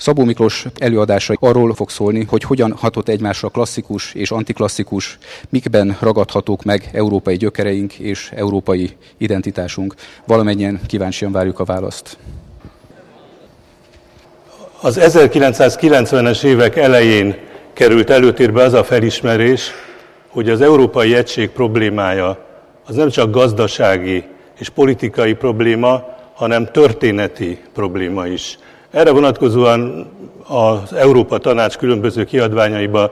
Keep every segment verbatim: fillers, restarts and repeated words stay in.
Szabó Miklós előadása arról fog szólni, hogy hogyan hatott egymásra klasszikus és antiklasszikus, mikben ragadhatók meg európai gyökereink és európai identitásunk. Valamennyien kíváncsian várjuk a választ. Az ezerkilencszázkilencvenes évek elején került előtérbe az a felismerés, hogy az európai egység problémája az nem csak gazdasági és politikai probléma, hanem történeti probléma is. Erre vonatkozóan az Európa Tanács különböző kiadványaiban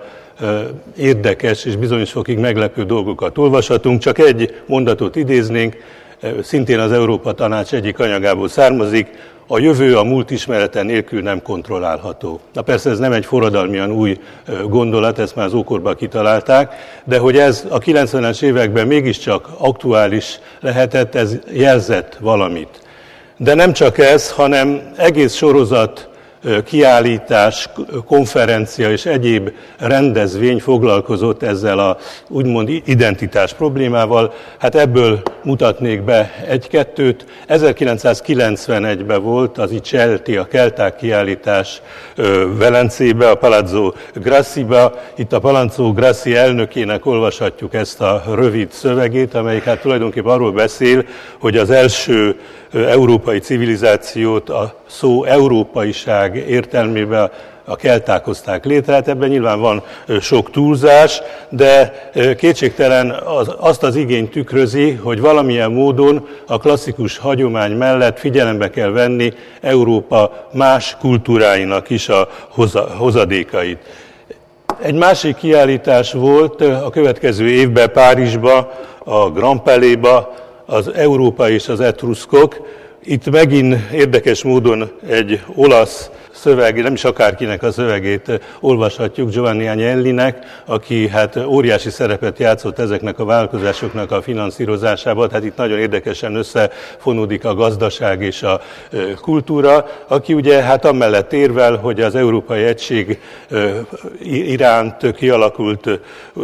érdekes és bizonyos fokig meglepő dolgokat olvashatunk. Csak egy mondatot idéznénk, szintén az Európa Tanács egyik anyagából származik: a jövő a múlt ismerete nélkül nem kontrollálható. Na persze ez nem egy forradalmian új gondolat, ezt már az ókorban kitalálták, de hogy ez a kilencvenes években mégiscsak aktuális lehetett, ez jelzett valamit. De nem csak ez, hanem egész sorozat, kiállítás, konferencia és egyéb rendezvény foglalkozott ezzel a úgymond identitás problémával. Hát ebből mutatnék be egy-kettőt. ezerkilencszázkilencvenegyben volt az i Celti, a kelták kiállítás Velencébe, a Palazzo Grassiba. Itt a Palazzo Grassi elnökének olvashatjuk ezt a rövid szövegét, amelyik hát tulajdonképpen arról beszél, hogy az első európai civilizációt a szó európaiság értelmében a kelták hozták létre. Hát ebben nyilván van sok túlzás, de kétségtelen az, azt az igényt tükrözi, hogy valamilyen módon a klasszikus hagyomány mellett figyelembe kell venni Európa más kultúráinak is a hozadékait. Egy másik kiállítás volt a következő évben Párizsba, a Grand Palais-ba, az Európa és az etruszkok. Itt megint érdekes módon egy olasz szöveg, nem is akárkinek a szövegét olvashatjuk, Giovanni Agnellinek, aki hát óriási szerepet játszott ezeknek a vállalkozásoknak a finanszírozásában, tehát itt nagyon érdekesen összefonódik a gazdaság és a kultúra, aki ugye hát amellett érvel, hogy az európai egység iránt kialakult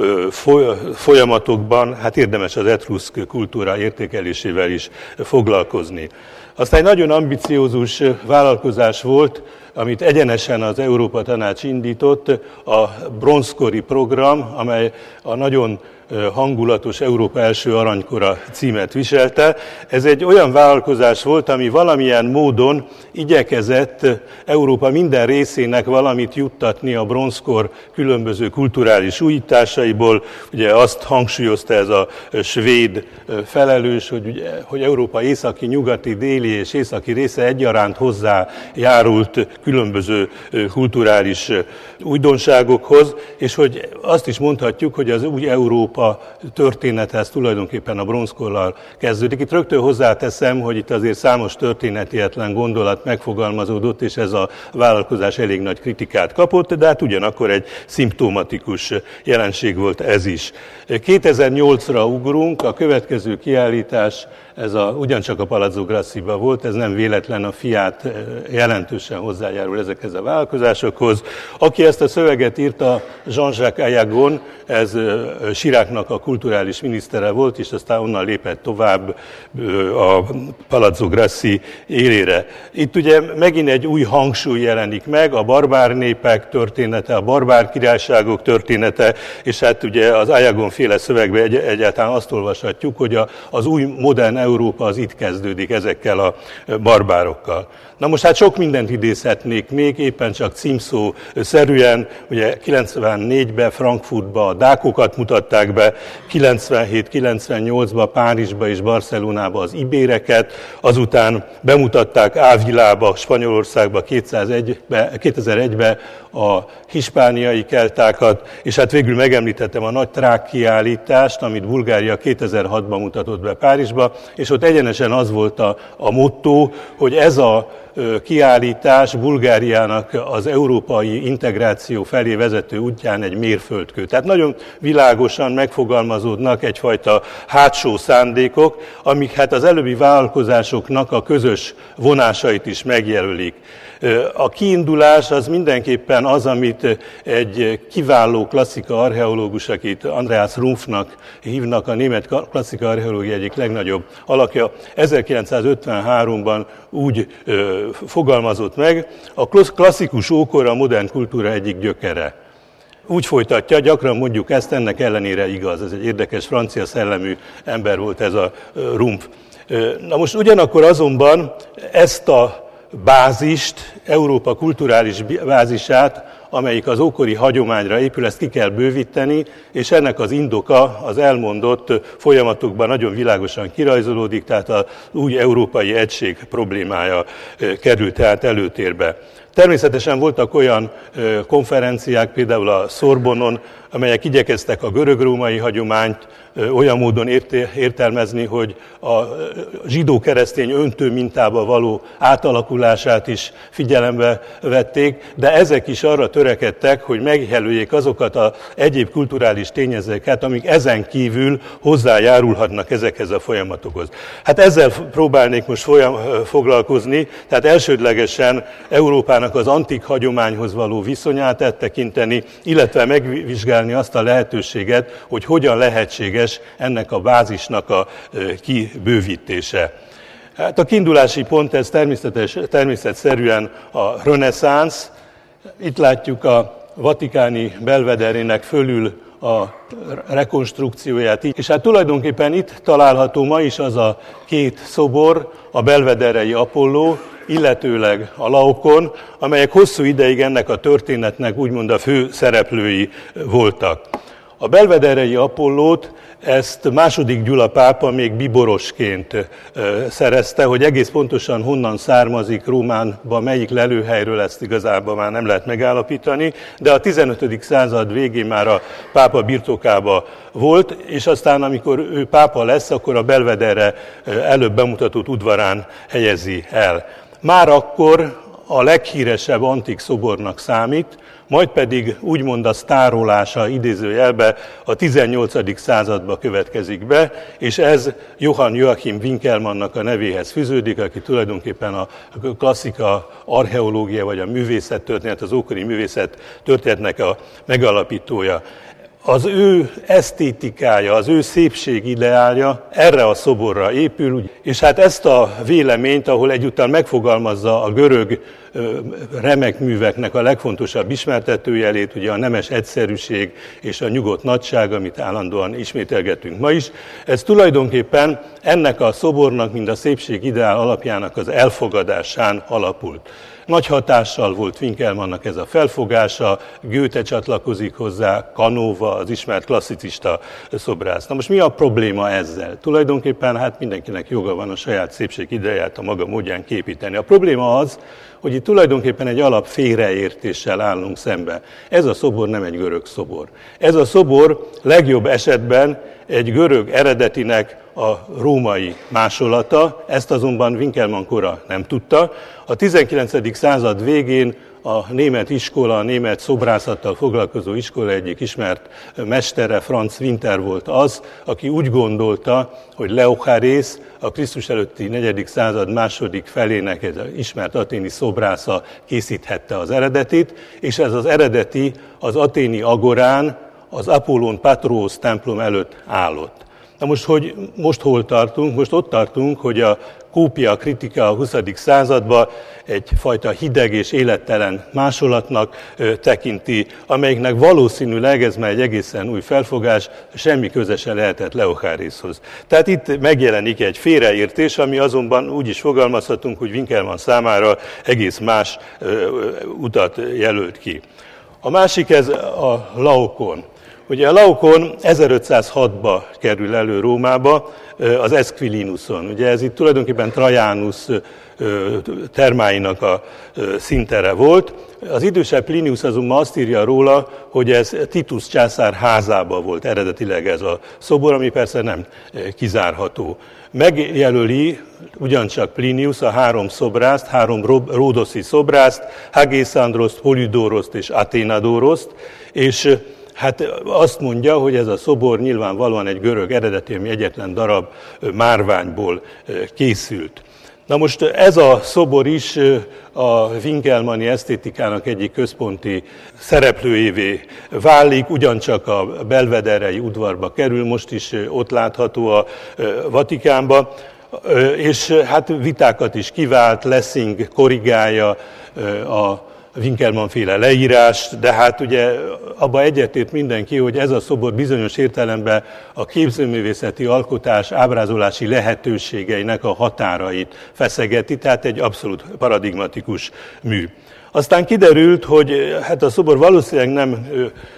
folyamatokban hát érdemes az etruszk kultúra értékelésével is foglalkozni. Aztán egy nagyon ambiciózus vállalkozás volt, amit egyenesen az Európa Tanács indított, a bronzkori program, amely a nagyon hangulatos Európa első aranykora címet viselte. Ez egy olyan vállalkozás volt, ami valamilyen módon igyekezett Európa minden részének valamit juttatni a bronzkor különböző kulturális újításaiból. Ugye azt hangsúlyozta ez a svéd felelős, hogy, ugye, hogy Európa északi, nyugati, déli és északi része egyaránt hozzájárult különböző kulturális újdonságokhoz, és hogy azt is mondhatjuk, hogy az új Európa a történethez tulajdonképpen a bronzkorral kezdődik. Itt rögtön hozzáteszem, hogy itt azért számos történetietlen gondolat megfogalmazódott, és ez a vállalkozás elég nagy kritikát kapott, de hát ugyanakkor egy szimptomatikus jelenség volt ez is. kétezer-nyolcra ugrunk, a következő kiállítás, ez a, ugyancsak a Palazzo Grassiba volt, ez nem véletlen, a Fiat jelentősen hozzájárul ezekhez a vállalkozásokhoz. Aki ezt a szöveget írta, Jean-Jacques Ayagon, ez Chiracnak a kulturális minisztere volt, és aztán onnan lépett tovább a Palazzo Grassi élére. Itt ugye megint egy új hangsúly jelenik meg, a barbár népek története, a barbár királyságok története, és hát ugye az Ayagon féle szövegben egy, egyáltalán azt olvashatjuk, hogy a, az új modern Európa az itt kezdődik ezekkel a barbárokkal. Na most hát sok mindent idézhetnék még, éppen csak címszó szerűen, ugye kilencvennégyben Frankfurtba a dákokat mutatták be, kilencvenhét kilencvennyolcban Párizsba és Barcelonába az ibéreket, azután bemutatták Ávilába, Spanyolországba kétezer-egyben a hispániai keltákat, és hát végül megemlítettem a nagy trák kiállítást, amit Bulgária kétezer-hatban mutatott be Párizsba, és ott egyenesen az volt a, a motto, hogy ez a kiállítás Bulgáriának az európai integráció felé vezető útján egy mérföldkő. Tehát nagyon világosan megfogalmazódnak egyfajta hátsó szándékok, amik hát az előbbi vállalkozásoknak a közös vonásait is megjelölik. A kiindulás az mindenképpen az, amit egy kiváló klasszika archeológus, akit Andreas Rumpfnak hívnak, a német klasszika archeológia egyik legnagyobb alakja, ezerkilencszázötvenháromban úgy ö, fogalmazott meg, a klasszikus ókor a modern kultúra egyik gyökere. Úgy folytatja, gyakran mondjuk ezt, ennek ellenére igaz. Ez egy érdekes francia szellemű ember volt ez a Rumpf. Na most ugyanakkor azonban ezt a bázist, Európa kulturális bázisát, amelyik az ókori hagyományra épül, ezt ki kell bővíteni, és ennek az indoka az elmondott folyamatokban nagyon világosan kirajzolódik, tehát az új európai egység problémája került tehát előtérbe. Természetesen voltak olyan konferenciák, például a Szorbonon, amelyek igyekeztek a görög-római hagyományt olyan módon értelmezni, hogy a zsidó-keresztény öntő mintába való átalakulását is figyelembe vették, de ezek is arra törekedtek, hogy megjelöljék azokat az egyéb kulturális tényezőket, amik ezen kívül hozzájárulhatnak ezekhez a folyamatokhoz. Hát ezzel próbálnék most folyam, foglalkozni, tehát elsődlegesen Európának az antik hagyományhoz való viszonyát áttekinteni, illetve megvizsgálni azt a lehetőséget, hogy hogyan lehetséges ennek a bázisnak a kibővítése. Hát a kiindulási pont ez természetes, természetszerűen a reneszánsz. Itt látjuk a vatikáni belvederének fölül a rekonstrukcióját. És hát tulajdonképpen itt található ma is az a két szobor, a belvederei Apolló, illetőleg a Laokon, amelyek hosszú ideig ennek a történetnek úgymond a fő szereplői voltak. A belvederei Apollót ezt második Gyula pápa még biborosként szerezte, hogy egész pontosan honnan származik Rómánban, melyik lelőhelyről, ezt igazából már nem lehet megállapítani, de a tizenötödik század végén már a pápa birtokába volt, és aztán amikor ő pápa lesz, akkor a belvederre előbb bemutatott udvarán helyezi el. Már akkor a leghíresebb antik szobornak számít, majd pedig úgymond a sztárolása idézőjelbe a tizennyolcadik századba következik be, és ez Johann Joachim Winckelmannnak a nevéhez fűződik, aki tulajdonképpen a klasszika archeológia vagy a művészettörténet, az ókori művészet történetnek a megalapítója. Az ő esztétikája, az ő szépség ideálja erre a szoborra épül, és hát ezt a véleményt, ahol egyúttal megfogalmazza a görög remek műveknek a legfontosabb ismertetőjelét, ugye a nemes egyszerűség és a nyugodt nagyság, amit állandóan ismételgetünk ma is, ez tulajdonképpen ennek a szobornak, mind a szépség ideál alapjának az elfogadásán alapult. Nagy hatással volt Winckelmannnak ez a felfogása, Goethe csatlakozik hozzá, Canova, az ismert klasszicista szobrász. Na most mi a probléma ezzel? Tulajdonképpen hát mindenkinek joga van a saját szépség ideját a maga módján képíteni. A probléma az, hogy itt tulajdonképpen egy alap félreértéssel állunk szembe. Ez a szobor nem egy görög szobor. Ez a szobor legjobb esetben egy görög eredetinek a római másolata, ezt azonban Winckelmann kora nem tudta. A tizenkilencedik század végén a német iskola, a német szobrászattal foglalkozó iskola egyik ismert mestere, Franz Winter volt az, aki úgy gondolta, hogy Leocharész, a Krisztus előtti negyedik század második felének egy ismert aténi szobrásza készíthette az eredetit, és ez az eredeti az aténi agorán, az Apollón Patrósz templom előtt állott. Na most, hogy most hol tartunk? Most ott tartunk, hogy a kópia kritika a huszadik században egyfajta hideg és élettelen másolatnak tekinti, amelyiknek valószínűleg, ez már egy egészen új felfogás, semmi köze se lehetett Leocharészhoz. Tehát itt megjelenik egy félreértés, ami azonban úgy is fogalmazhatunk, hogy Winckelmann számára egész más utat jelölt ki. A másik ez a Laokon. Ugye a Laokon ezerötszázhatban kerül elő Rómába, az Esquilinuson. Ugye ez itt tulajdonképpen Trajanus termáinak a színtere volt. Az idősebb Plinius azonban azt írja róla, hogy ez Titus császár házában volt eredetileg ez a szobor, ami persze nem kizárható. Megjelöli ugyancsak Plinius a három szobrászt, három ródoszi szobrászt, Hagészandroszt, Polydoroszt és Athénadoroszt, és hát azt mondja, hogy ez a szobor nyilvánvalóan egy görög eredetű, ami egyetlen darab márványból készült. Na most ez a szobor is a winkelmanni esztétikának egyik központi szereplőjévé válik, ugyancsak a belvederei udvarba kerül, most is ott látható a Vatikánban, és hát vitákat is kivált, Lessing korrigálja a Winkelmann-féle leírást, de hát ugye abba egyetért mindenki, hogy ez a szobor bizonyos értelemben a képzőművészeti alkotás ábrázolási lehetőségeinek a határait feszegeti, tehát egy abszolút paradigmatikus mű. Aztán kiderült, hogy hát a szobor valószínűleg nem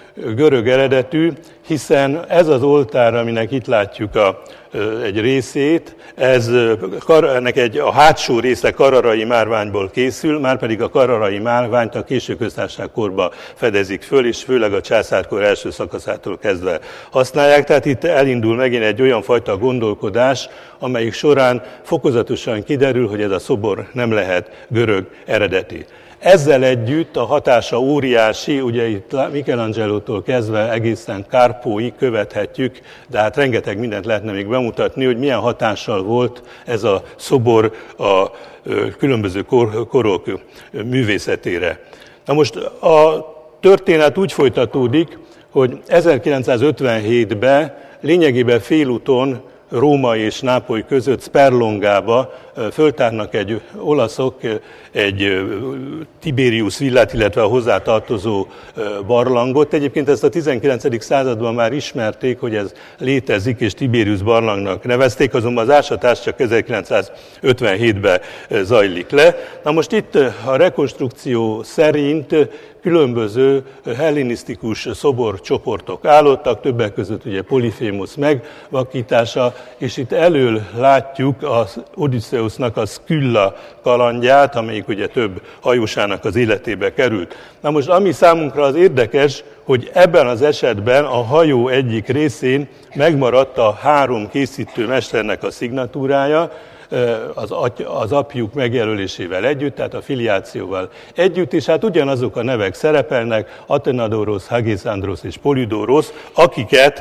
görög eredetű, hiszen ez az oltár, aminek itt látjuk a, egy részét, ez, ennek egy, a hátsó része kararai márványból készül, márpedig a kararai márványt a késő köztársaságkorban fedezik föl, és főleg a császárkor első szakaszától kezdve használják. Tehát itt elindul megint egy olyan fajta gondolkodás, amelyik során fokozatosan kiderül, hogy ez a szobor nem lehet görög eredeti. Ezzel együtt a hatása óriási, ugye itt Michelangelótól kezdve egészen Carpóig követhetjük, de hát rengeteg mindent lehetne még bemutatni, hogy milyen hatással volt ez a szobor a különböző kor, korok művészetére. Na most a történet úgy folytatódik, hogy ezerkilencszázötvenhétben lényegében félúton Róma és Nápoly között Sperlongába föltárnak egy olaszok egy Tiberius villát, illetve a hozzá tartozó barlangot. Egyébként ezt a tizenkilencedik században már ismerték, hogy ez létezik, és Tiberius barlangnak nevezték, azonban az ásatás csak ezerkilencszázötvenhétben zajlik le. Na most itt a rekonstrukció szerint különböző hellenisztikus szoborcsoportok állottak, többek között ugye Polyphémus megvakítása, és itt elől látjuk az Odysseusnak a Skylla kalandját, amelyik ugye több hajósának az életébe került. Na most ami számunkra az érdekes, hogy ebben az esetben a hajó egyik részén megmaradt a három készítő mesternek a szignatúrája, az, az apjuk megjelölésével együtt, tehát a filiációval együtt, és hát ugyanazok a nevek szerepelnek, Athenadoros, Hagisandros és Polydoros, akiket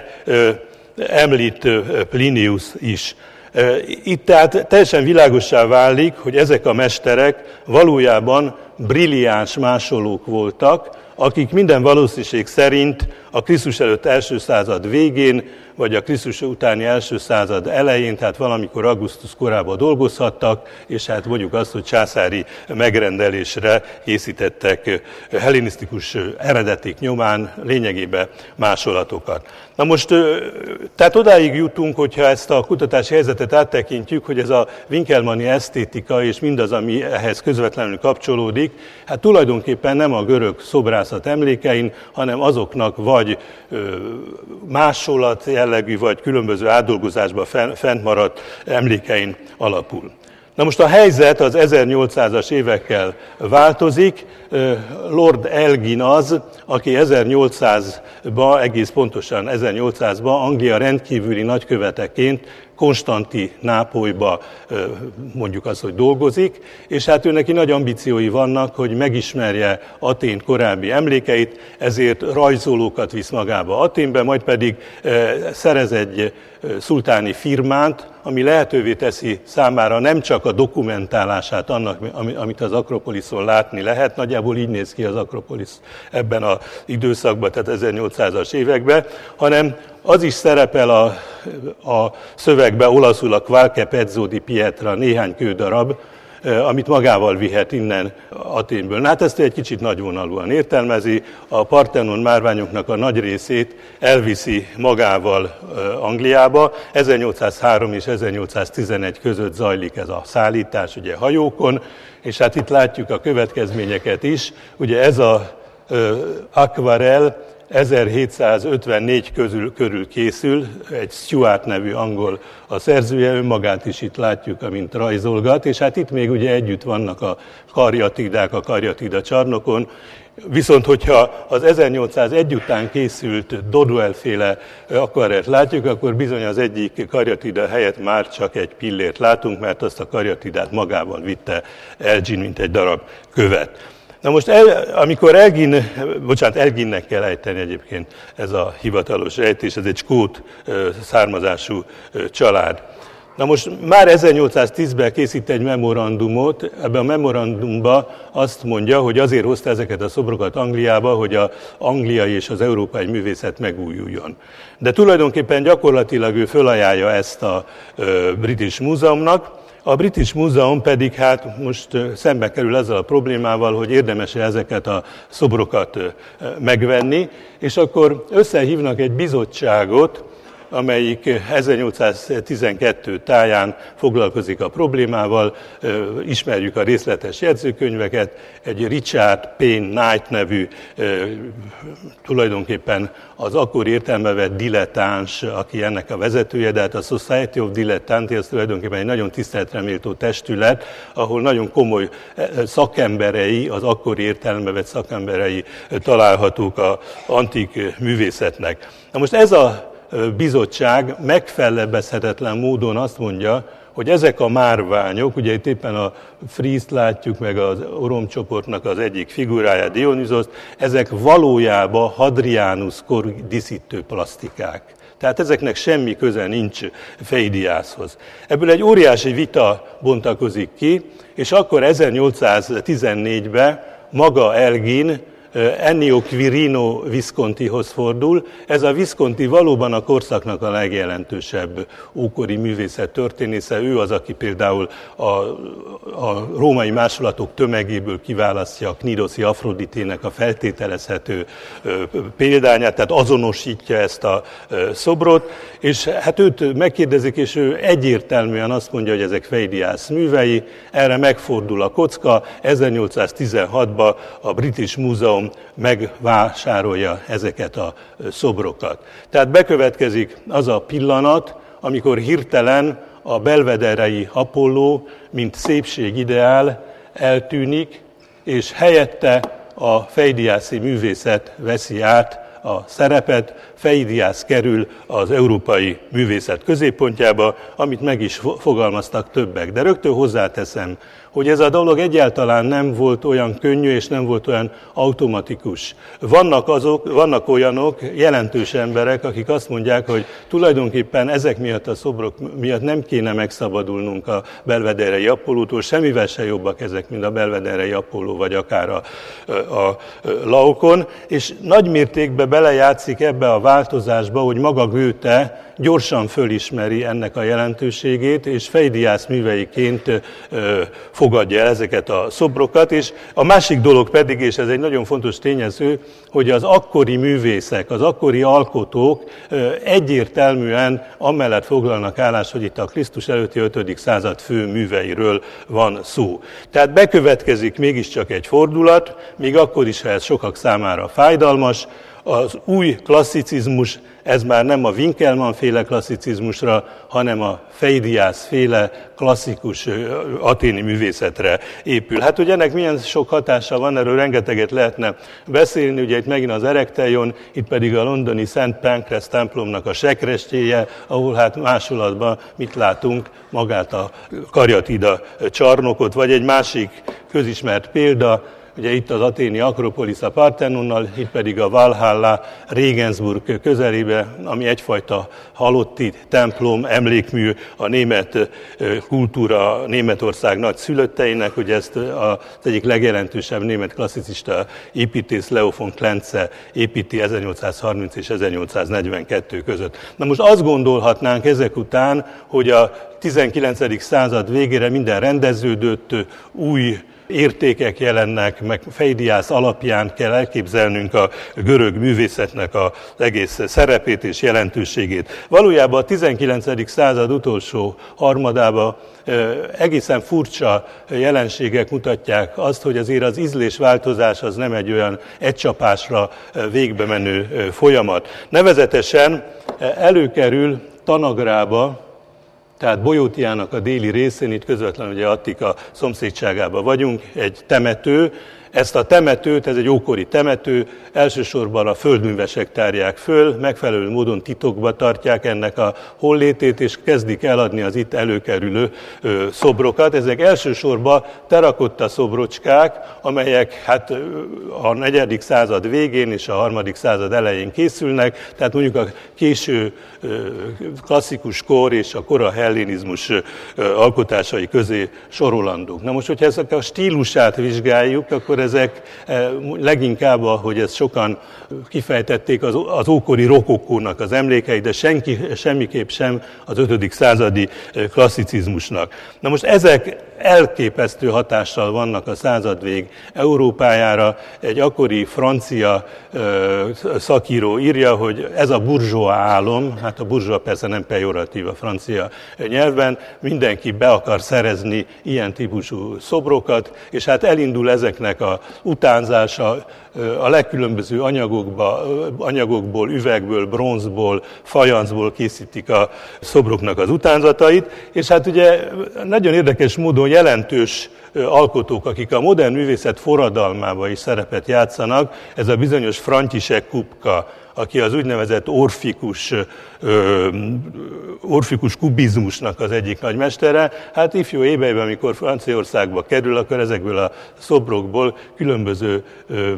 említ Plinius is. Itt tehát teljesen világossá válik, hogy ezek a mesterek valójában brilliáns másolók voltak, akik minden valószínűség szerint a Krisztus előtt első század végén, vagy a Krisztus utáni első század elején, tehát valamikor augusztus korában dolgozhattak, és hát mondjuk azt, hogy császári megrendelésre készítettek hellenisztikus eredetik nyomán lényegében másolatokat. Na most, tehát odáig jutunk, hogyha ezt a kutatási helyzetet áttekintjük, hogy ez a winkelmanni esztétika és mindaz, ami ehhez közvetlenül kapcsolódik, hát tulajdonképpen nem a görög szobrászat emlékein, hanem azoknak vagy másolat jellegű, vagy különböző átdolgozásban fent maradt emlékein alapul. Na most a helyzet az ezernyolcszázas évekkel változik. Lord Elgin az, aki ezernyolcszázban, egész pontosan ezernyolcszázban Anglia rendkívüli nagyköveteként Konstantinápolyba mondjuk azt, hogy dolgozik, és hát ő neki nagy ambíciói vannak, hogy megismerje Atén korábbi emlékeit, ezért rajzolókat visz magába Athénbe, majd pedig szerez egy szultáni firmát, ami lehetővé teszi számára nem csak a dokumentálását annak, amit az Akropoliszon látni lehet, nagyjából így néz ki az Akropolisz ebben az időszakban, tehát ezernyolcszázas években, hanem az is szerepel a, a szövegben olaszul a Qualche pezzo di pietra, néhány kődarab, amit magával vihet innen Athénből. Na, hát ezt egy kicsit nagyvonalúan értelmezi, a Parthenon márványoknak a nagy részét elviszi magával Angliába. ezernyolcszázhárom és ezernyolcszáztizenegy között zajlik ez a szállítás, ugye hajókon, és hát itt látjuk a következményeket is. Ugye ez a akvarell ezerhétszázötvennégy közül, körül készül, egy Stuart nevű angol a szerzője, önmagát is itt látjuk, amint rajzolgat, és hát itt még ugye együtt vannak a karjatidák a karjatida csarnokon, viszont hogyha az ezernyolcszázegy után készült Dodwell-féle akvarellt látjuk, akkor bizony az egyik karjatida helyett már csak egy pillért látunk, mert azt a karjatidát magával vitte Elgin, mint egy darab követ. Na most, el, amikor Elgin, bocsánat, Elginnek kell ejteni egyébként ez a hivatalos ejtés, ez egy skót származású család. Na most már ezernyolcszáztízben készít egy memorandumot, ebben a memorandumban azt mondja, hogy azért hozta ezeket a szobrokat Angliába, hogy az angliai és az európai művészet megújuljon. De tulajdonképpen gyakorlatilag ő fölajánlja ezt a British Museumnak, a British Museum pedig hát most szembe kerül ezzel a problémával, hogy érdemes-e ezeket a szobrokat megvenni, és akkor összehívnak egy bizottságot, amelyik ezernyolcszáztizenkettő táján foglalkozik a problémával, ismerjük a részletes jegyzőkönyveket, egy Richard Payne Knight nevű, tulajdonképpen az akkor értelme vett dilettáns, aki ennek a vezetője, de hát a Society of Dilettanti az tulajdonképpen egy nagyon tiszteletre méltó testület, ahol nagyon komoly szakemberei, az akkori értelme vett szakemberei találhatók az antik művészetnek. Na most ez a bizottság megfellebbezhetetlen módon azt mondja, hogy ezek a márványok, ugye itt éppen a Frízt látjuk, meg az oromcsoportnak az egyik figuráját, Dionysoszt, ezek valójában Hadrianus kor díszítő plasztikák. Tehát ezeknek semmi köze nincs Pheidiashoz. Ebből egy óriási vita bontakozik ki, és akkor ezernyolcszáztizennégyben maga Elgin Ennio Quirino Viscontihoz fordul. Ez a Visconti valóban a korszaknak a legjelentősebb ókori művészet történésze. Ő az, aki például a, a római másolatok tömegéből kiválasztja a Knidoszi Afroditének a feltételezhető példányát, tehát azonosítja ezt a szobrot, és hát őt megkérdezik, és ő egyértelműen azt mondja, hogy ezek Pheidias művei, erre megfordul a kocka, ezernyolcszáztizenhatban a British Museum megvásárolja ezeket a szobrokat. Tehát bekövetkezik az a pillanat, amikor hirtelen a belvederei Apolló, mint szépségideál eltűnik, és helyette a pheidiászi művészet veszi át a szerepet, Pheidias kerül az európai művészet középpontjába, amit meg is fogalmaztak többek. De rögtön hozzáteszem, hogy ez a dolog egyáltalán nem volt olyan könnyű, és nem volt olyan automatikus. Vannak, azok, vannak olyanok, jelentős emberek, akik azt mondják, hogy tulajdonképpen ezek miatt a szobrok miatt nem kéne megszabadulnunk a belvederei Apollótól, semmivel se jobbak ezek, mint a belvederei Apolló, vagy akár a, a Laokon, és nagy mértékben belejátszik ebbe a változásba, hogy maga Goethe gyorsan fölismeri ennek a jelentőségét, és Pheidias műveiként ö, fogadja el ezeket a szobrokat, és a másik dolog pedig, és ez egy nagyon fontos tényező, hogy az akkori művészek, az akkori alkotók ö, egyértelműen amellett foglalnak állást, hogy itt a Krisztus előtti ötödik század fő műveiről van szó. Tehát bekövetkezik mégiscsak egy fordulat, még akkor is, ha ez sokak számára fájdalmas. Az új klasszicizmus, ez már nem a Winkelmann-féle klasszicizmusra, hanem a Pheidias-féle klasszikus athéni művészetre épül. Hát, hogy ennek milyen sok hatása van, erről rengeteget lehetne beszélni, ugye itt megint az Erekteion, itt pedig a londoni Szent Pancras templomnak a sekrestjéje, ahol hát másolatban mit látunk, magát a Karyatida csarnokot, vagy egy másik közismert példa, ugye itt az athéni Akropolisz a Parthenonnal, itt pedig a Valhalla Regensburg közelébe, ami egyfajta halotti templom, emlékmű a német kultúra, Németország nagy szülötteinek, ugye ezt az egyik legjelentősebb német klasszicista építész Leo von Klenze építi ezernyolcszázharminc és ezernyolcszáznegyvenkettő között. Na most azt gondolhatnánk ezek után, hogy a tizenkilencedik század végére minden rendeződött, új értékek jelennek, meg Pheidias alapján kell elképzelnünk a görög művészetnek az egész szerepét és jelentőségét. Valójában a tizenkilencedik század utolsó harmadában egészen furcsa jelenségek mutatják azt, hogy azért az ízlésváltozás az nem egy olyan egycsapásra végbe menő folyamat. Nevezetesen előkerül Tanagrába, tehát Bojótiának a déli részén, itt közvetlenül ugye Attika szomszédságában vagyunk, egy temető, Ezt a temetőt, ez egy ókori temető, elsősorban a földművesek tárják föl, megfelelő módon titokba tartják ennek a hollétét, és kezdik eladni az itt előkerülő ö, szobrokat. Ezek elsősorban terakotta szobrocskák, amelyek hát a negyedik század végén és a harmadik század elején készülnek, tehát mondjuk a késő ö, klasszikus kor és a kora hellénizmus ö, alkotásai közé sorolandók. Na most, hogyha ezek a stílusát vizsgáljuk, akkor ezek leginkább, ahogy ezt sokan kifejtették, az, az ókori rokokónak az emlékei, de senki, semmiképp sem az ötödik századi klasszicizmusnak. Na most ezek elképesztő hatással vannak a századvég Európájára. Egy akkori francia ö, szakíró írja, hogy ez a burzsóa álom, hát a burzsóa persze nem pejoratív a francia nyelven, mindenki be akar szerezni ilyen típusú szobrokat, és hát elindul ezeknek a utánzása, a legkülönböző anyagokba, anyagokból, üvegből, bronzból, fajancból készítik a szobroknak az utánzatait, és hát ugye nagyon érdekes módon jelentős alkotók, akik a modern művészet forradalmában is szerepet játszanak, ez a bizonyos František Kupka, aki az úgynevezett orfikus, ö, orfikus kubizmusnak az egyik nagymestere. Hát ifjú éveiben, amikor Franciaországba kerül, akkor ezekből a szobrokból különböző, ö,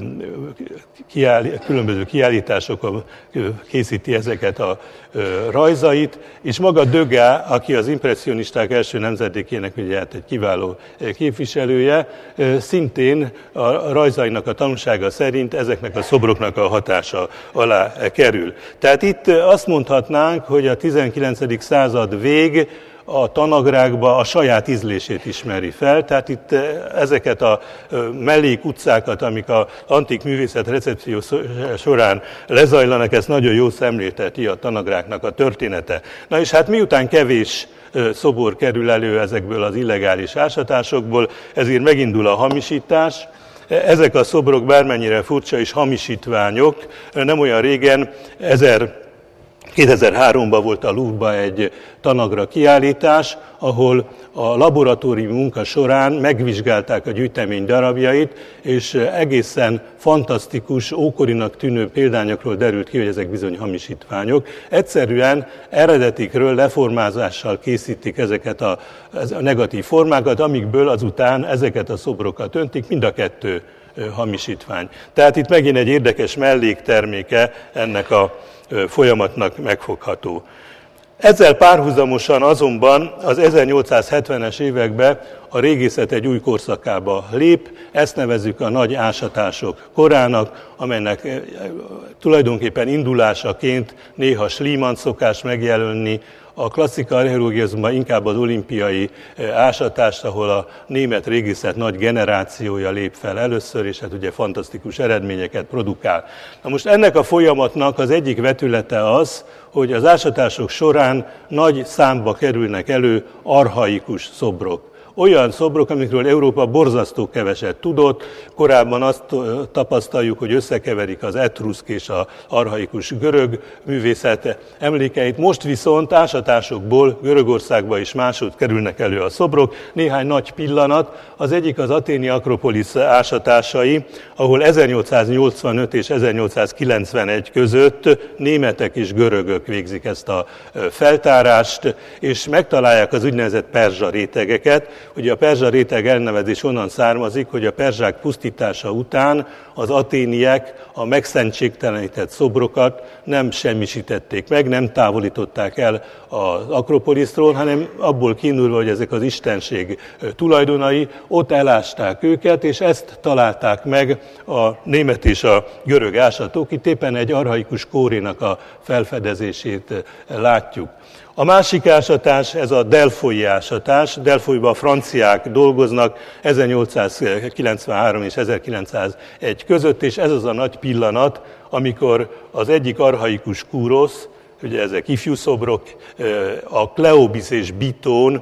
kiáll, különböző kiállításokon készíti ezeket a ö, rajzait, és maga Degas, aki az impresszionisták első nemzedékének ugye hát egy kiváló képviselője, ö, szintén a rajzainak a tanúsága szerint ezeknek a szobroknak a hatása alá kerül. Tehát itt azt mondhatnánk, hogy a tizenkilencedik század vég a tanagrákba a saját ízlését ismeri fel, tehát itt ezeket a mellékutcákat, amik az antik művészet recepció során lezajlanak, ezt nagyon jó szemlélteti a tanagráknak a története. Na és hát miután kevés szobor kerül elő ezekből az illegális ásatásokból, ezért megindul a hamisítás. Ezek a szobrok bármennyire furcsa és hamisítványok, nem olyan régen, kétezer-háromban volt a Louvre-ban egy tanagra kiállítás, ahol a laboratóriumi munka során megvizsgálták a gyűjtemény darabjait, és egészen fantasztikus, ókorinak tűnő példányokról derült ki, hogy ezek bizony hamisítványok. Egyszerűen eredetikről leformázással készítik ezeket a, a negatív formákat, amikből azután ezeket a szobrokat öntik, mind a kettő hamisítvány. Tehát itt megint egy érdekes mellékterméke ennek a folyamatnak megfogható. Ezzel párhuzamosan azonban az ezernyolcszázhetvenes években a régészet egy új korszakába lép, ezt nevezzük a nagy ásatások korának, amelynek tulajdonképpen indulásaként néha Schliemann szokás megjelölni, a klasszika archeológiában inkább az olimpiai ásatást, ahol a német régészet nagy generációja lép fel először, és hát ugye fantasztikus eredményeket produkál. Na most ennek a folyamatnak az egyik vetülete az, hogy az ásatások során nagy számba kerülnek elő archaikus szobrok. Olyan szobrok, amikről Európa borzasztó keveset tudott. Korábban azt tapasztaljuk, hogy összekeverik az etruszk és az archaikus görög művészet emlékeit. Most viszont ásatásokból Görögországba és máshogy kerülnek elő a szobrok. Néhány nagy pillanat. Az egyik az athéni Akropolisz ásatásai, ahol ezernyolcszáznyolcvanöt és ezernyolcszázkilencvenegy között németek és görögök végzik ezt a feltárást, és megtalálják az úgynevezett perzsa rétegeket. Ugye a perzsa réteg elnevezés onnan származik, hogy a perzsák pusztítása után az athéniek a megszentségtelenített szobrokat nem semmisítették meg, nem távolították el az Akropolisztról, hanem abból kiindulva, hogy ezek az istenség tulajdonai, ott elásták őket, és ezt találták meg a német és a görög ásatók. Itt éppen egy archaikus kórénak a felfedezését látjuk. A másik ásatás, ez a delfoi ásatás. Delfoiban a franciák dolgoznak ezernyolcszázkilencvenhárom és ezerkilencszázegy között, és ez az a nagy pillanat, amikor az egyik archaikus kúrosz, ugye ezek ifjú szobrok, a Kleobis és Bitón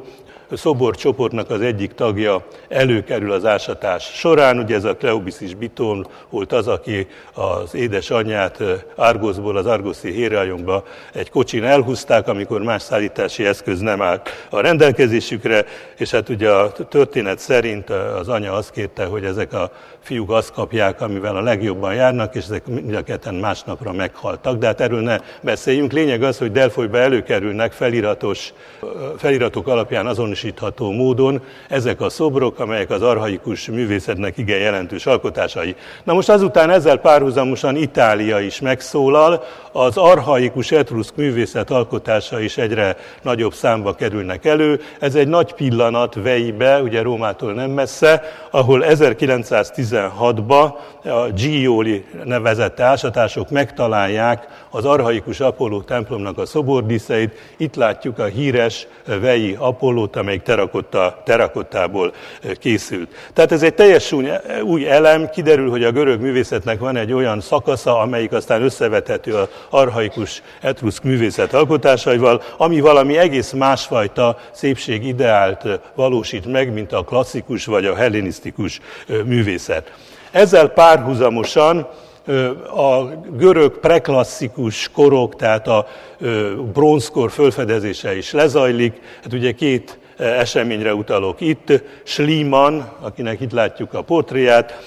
szoborcsoportnak az egyik tagja előkerül az ásatás során. Ugye ez a Kleobiszis Biton volt az, aki az édesanyját Argoszból, az argoszi héjrajongba egy kocsin elhúzták, amikor más szállítási eszköz nem állt a rendelkezésükre, és hát ugye a történet szerint az anya azt kérte, hogy ezek a fiúk azt kapják, amivel a legjobban járnak, és ezek mind a ketten másnapra meghaltak. De hát erről ne beszéljünk. Lényeg az, hogy Delfolyba előkerülnek feliratos, feliratok alapján azonosítható módon ezek a szobrok, amelyek az archaikus művészetnek igen jelentős alkotásai. Na most azután ezzel párhuzamosan Itália is megszólal, az archaikus etruszk művészet alkotása is egyre nagyobb számba kerülnek elő. Ez egy nagy pillanat Veibe, ugye Rómától nem messze, ahol ezerkilencszáztizenhatban a Gioli nevezett ásatások megtalálják az archaikus Apolló templomnak a szobordíszeit. Itt látjuk a híres vei Apollót, amelyik terakotta, terakottából készült. Tehát ez egy teljesen új elem, kiderül, hogy a görög művészetnek van egy olyan szakasza, amelyik aztán összevethető az archaikus etruszk művészet alkotásaival, ami valami egész másfajta szépségideált valósít meg, mint a klasszikus vagy a hellenisztikus művészet. Ezzel párhuzamosan a görög preklasszikus korok, tehát a bronzkor fölfedezése is lezajlik. Hát ugye két eseményre utalok itt. Schliemann, akinek itt látjuk a portréját,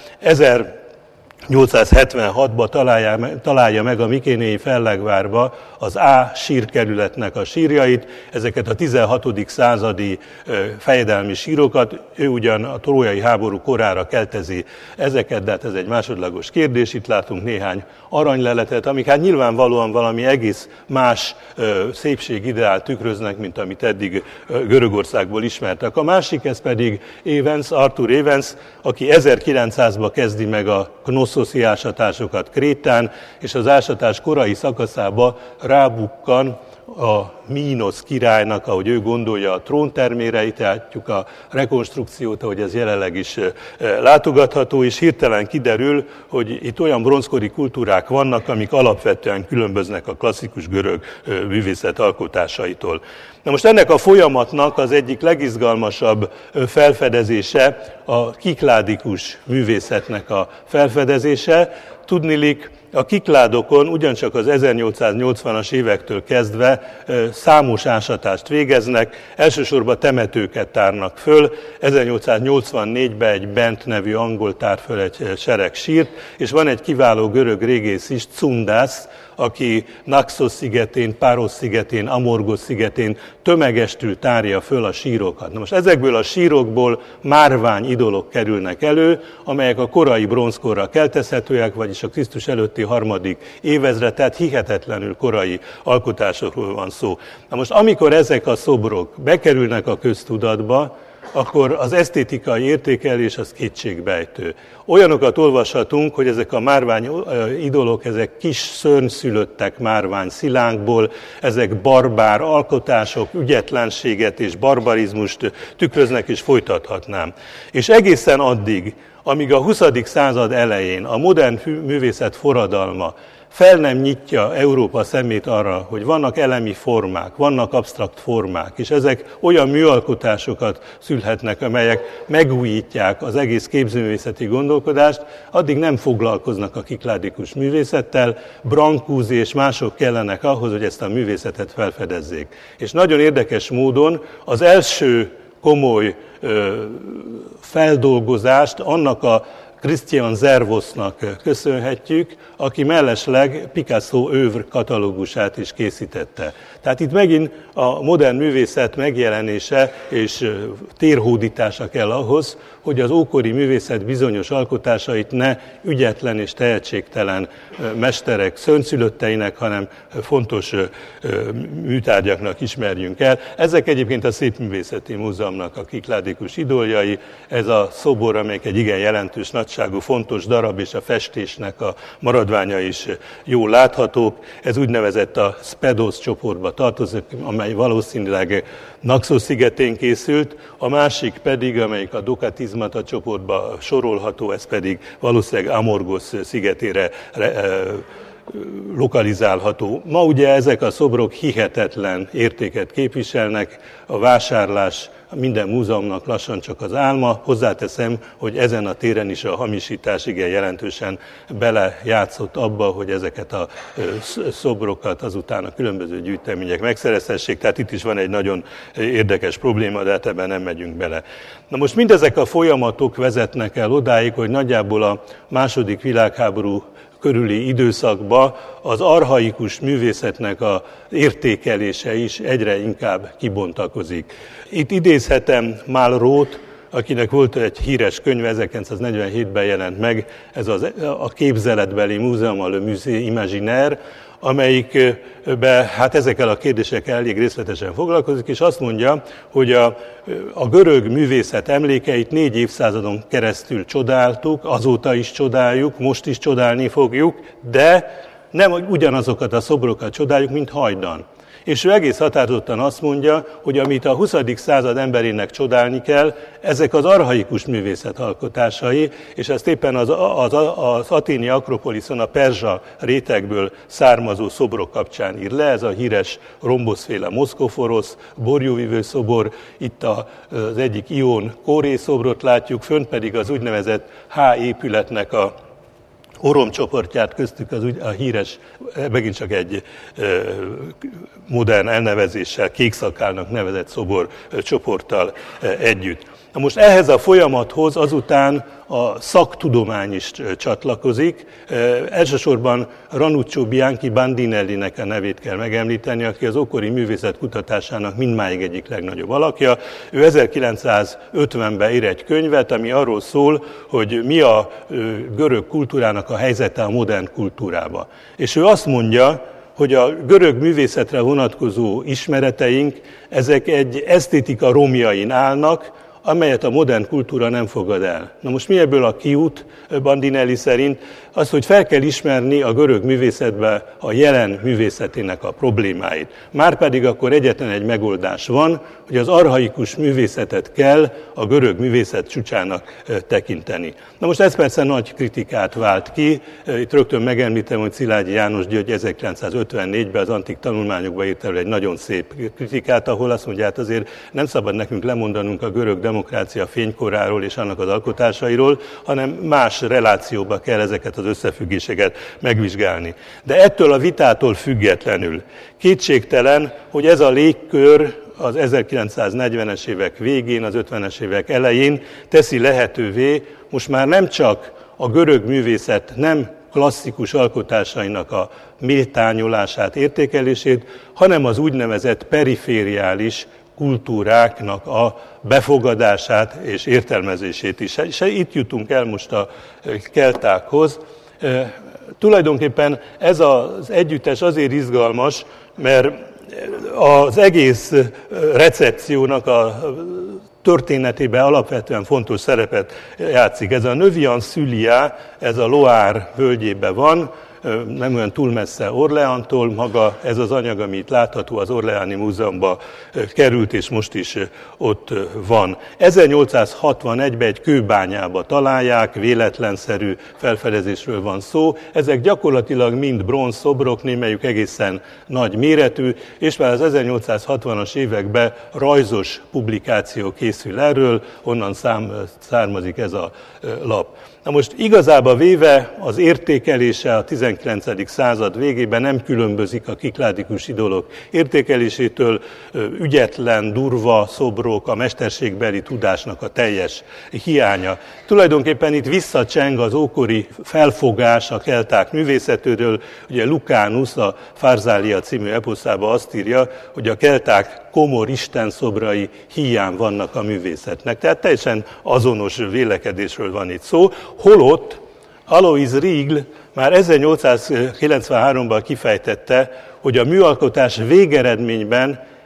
ezernyolcszázhetvenhatban találja, találja meg a Mikénéi Fellegvárba az A sírkerületnek a sírjait, ezeket a tizenhatodik századi fejedelmi sírokat. Ő ugyan a trójai háború korára keltezi ezeket, de hát ez egy másodlagos kérdés. Itt látunk néhány aranyleletet, amik hát nyilvánvalóan valami egész más szépségideált tükröznek, mint amit eddig Görögországból ismertek. A másik, ez pedig Evans, Arthur Evans, aki ezerkilencszázban kezdi meg a knosszoszi ásatásokat Krétán, és az ásatás korai szakaszába rábukkan a Mínosz királynak, ahogy ő gondolja, a tróntermére. Itt látjuk a rekonstrukciót, ahogy ez jelenleg is látogatható, és hirtelen kiderül, hogy itt olyan bronzkori kultúrák vannak, amik alapvetően különböznek a klasszikus görög művészet alkotásaitól. Na most ennek a folyamatnak az egyik legizgalmasabb felfedezése a kikládikus művészetnek a felfedezése. Tudniillik, a kikládokon ugyancsak az ezernyolcszáznyolcvanas évektől kezdve számos ásatást végeznek, elsősorban temetőket tárnak föl. ezernyolcszáznyolcvannégyben egy Bent nevű angol tár föl egy sereg sírt, és van egy kiváló görög régész is, Cundász, aki Naxos szigetén, Páros szigetén, Amorgos szigetén tömegestül tárja föl a sírokat. Na most ezekből a sírokból márvány idolok kerülnek elő, amelyek a korai bronzkorra keltezhetőek, vagyis a Krisztus előtti harmadik évezred, tehát hihetetlenül korai alkotásokról van szó. Na most amikor ezek a szobrok bekerülnek a köztudatba, akkor az esztétikai értékelés az kétségbejtő. Olyanokat olvashatunk, hogy ezek a márvány idolok, ezek kis szörnyszülöttek márvány szilánkból, ezek barbár alkotások, ügyetlenséget és barbarizmust tükröznek, és folytathatnám. És egészen addig, amíg a huszadik század elején a modern művészet forradalma fel nem nyitja Európa szemét arra, hogy vannak elemi formák, vannak absztrakt formák, és ezek olyan műalkotásokat szülhetnek, amelyek megújítják az egész képzőművészeti gondolkodást, addig nem foglalkoznak a kikládikus művészettel, Brancusi és mások kellenek ahhoz, hogy ezt a művészetet felfedezzék. És nagyon érdekes módon az első komoly ö, feldolgozást annak a Christian Zervosnak köszönhetjük, aki mellesleg Picasso övr katalógusát is készítette. Tehát itt megint a modern művészet megjelenése és térhódítása kell ahhoz, hogy az ókori művészet bizonyos alkotásait ne ügyetlen és tehetségtelen mesterek szörnyszülötteinek, hanem fontos műtárgyaknak ismerjünk el. Ezek egyébként a Szépművészeti Múzeumnak a kikládikus idoljai, ez a szobor, amelyik egy igen jelentős nagyságú, fontos darab, és a festésnek a maradványa is jól láthatók. Ez úgynevezett a Spedos csoportba tartozik, amely valószínűleg Naxos szigetén készült, a másik pedig, amelyik a Dokatizmata csoportba sorolható, ez pedig valószínűleg Amorgos szigetére lokalizálható. Ma ugye ezek a szobrok hihetetlen értéket képviselnek, a vásárlás minden múzeumnak lassan csak az álma. Hozzáteszem, hogy ezen a téren is a hamisítás igen jelentősen belejátszott abba, hogy ezeket a szobrokat azután a különböző gyűjtemények megszerezhessék, tehát itt is van egy nagyon érdekes probléma, de hát ebben nem megyünk bele. Na most mindezek a folyamatok vezetnek el odáig, hogy nagyjából a második világháború körüli időszakban az archaikus művészetnek az értékelése is egyre inkább kibontakozik. Itt idézhetem Malraux-t, akinek volt egy híres könyve, ezerkilencszáznegyvenhétben jelent meg, ez az, a képzeletbeli múzeum, a Le Musée Imaginaire, amelyikben hát ezekkel a kérdésekkel elég részletesen foglalkozik, és azt mondja, hogy a, a görög művészet emlékeit négy évszázadon keresztül csodáltuk, azóta is csodáljuk, most is csodálni fogjuk, de nem ugyanazokat a szobrokat csodáljuk, mint hajdan. És ő egész határozottan azt mondja, hogy amit a huszadik század emberének csodálni kell, ezek az archaikus művészet alkotásai, és ezt éppen az, az, az aténi Akropoliszon a perzsa rétegből származó szobrok kapcsán ír le, ez a híres romboszféle moszkoforosz, borjúvivő szobor, itt az egyik Ion Kóré szobrot látjuk, fönt pedig az úgynevezett H épületnek a oromcsoportját, köztük az a híres, megint csak egy modern elnevezéssel, kékszakálnak nevezett szobor csoporttal együtt. Na most ehhez a folyamathoz azután a szaktudomány is csatlakozik. Elsősorban Ranuccio Bianchi Bandinellinek a nevét kell megemlíteni, aki az ókori művészet kutatásának mindmáig egyik legnagyobb alakja. Ő ezerkilencszázötvenben ír egy könyvet, ami arról szól, hogy mi a görög kultúrának a helyzete a modern kultúrába. És ő azt mondja, hogy a görög művészetre vonatkozó ismereteink, ezek egy esztétika romjain állnak, amelyet a modern kultúra nem fogad el. Na most mi ebből a kiút Bandinelli szerint? Az, hogy fel kell ismerni a görög művészetbe a jelen művészetének a problémáit. Márpedig akkor egyetlen egy megoldás van, hogy az archaikus művészetet kell a görög művészet csúcsának tekinteni. Na most ez persze nagy kritikát vált ki. Itt rögtön megemlítem, hogy Szilágyi János György ezerkilencszázötvennégyben az antik tanulmányokban írt elő egy nagyon szép kritikát, ahol azt mondja, hát azért nem szabad nekünk lemondanunk a görög demokrácia fénykoráról és annak az alkotásairól, hanem más relációba kell ezeket az összefüggéseket megvizsgálni. De ettől a vitától függetlenül kétségtelen, hogy ez a légkör az ezerkilencszáznegyvenes évek végén, az ötvenes évek elején teszi lehetővé most már nem csak a görög művészet nem klasszikus alkotásainak a méltányolását, értékelését, hanem az úgynevezett perifériális kultúráknak a befogadását és értelmezését is. És itt jutunk el most a keltákhoz. E, tulajdonképpen ez az együttes azért izgalmas, mert az egész recepciónak a történetében alapvetően fontos szerepet játszik. Ez a Neuvillans-Sullia, ez a Loire völgyében van, nem olyan túl messze Orleántól, maga ez az anyag, ami itt látható, az Orleáni Múzeumban került, és most is ott van. ezernyolcszázhatvanegyben egy kőbányába találják, véletlenszerű felfedezésről van szó. Ezek gyakorlatilag mind bronzszobrok, némelyük egészen nagy méretű, és már az ezernyolcszázhatvanas években rajzos publikáció készül erről, onnan szám, származik ez a lap. Na most igazából véve az értékelése a tizenkilencedik század végében nem különbözik a kikládikus idolok értékelésétől, ügyetlen, durva szobrok, a mesterségbeli tudásnak a teljes hiánya. Tulajdonképpen itt visszacseng az ókori felfogás a kelták művészetéről. Ugye Lucánus a Pharsalia című eposzában azt írja, hogy a kelták komor istenszobrai hiány vannak a művészetnek. Tehát teljesen azonos vélekedésről van itt szó. Holott Alois Riegl már ezernyolcszázkilencvenháromban kifejtette, hogy a műalkotás végeredményben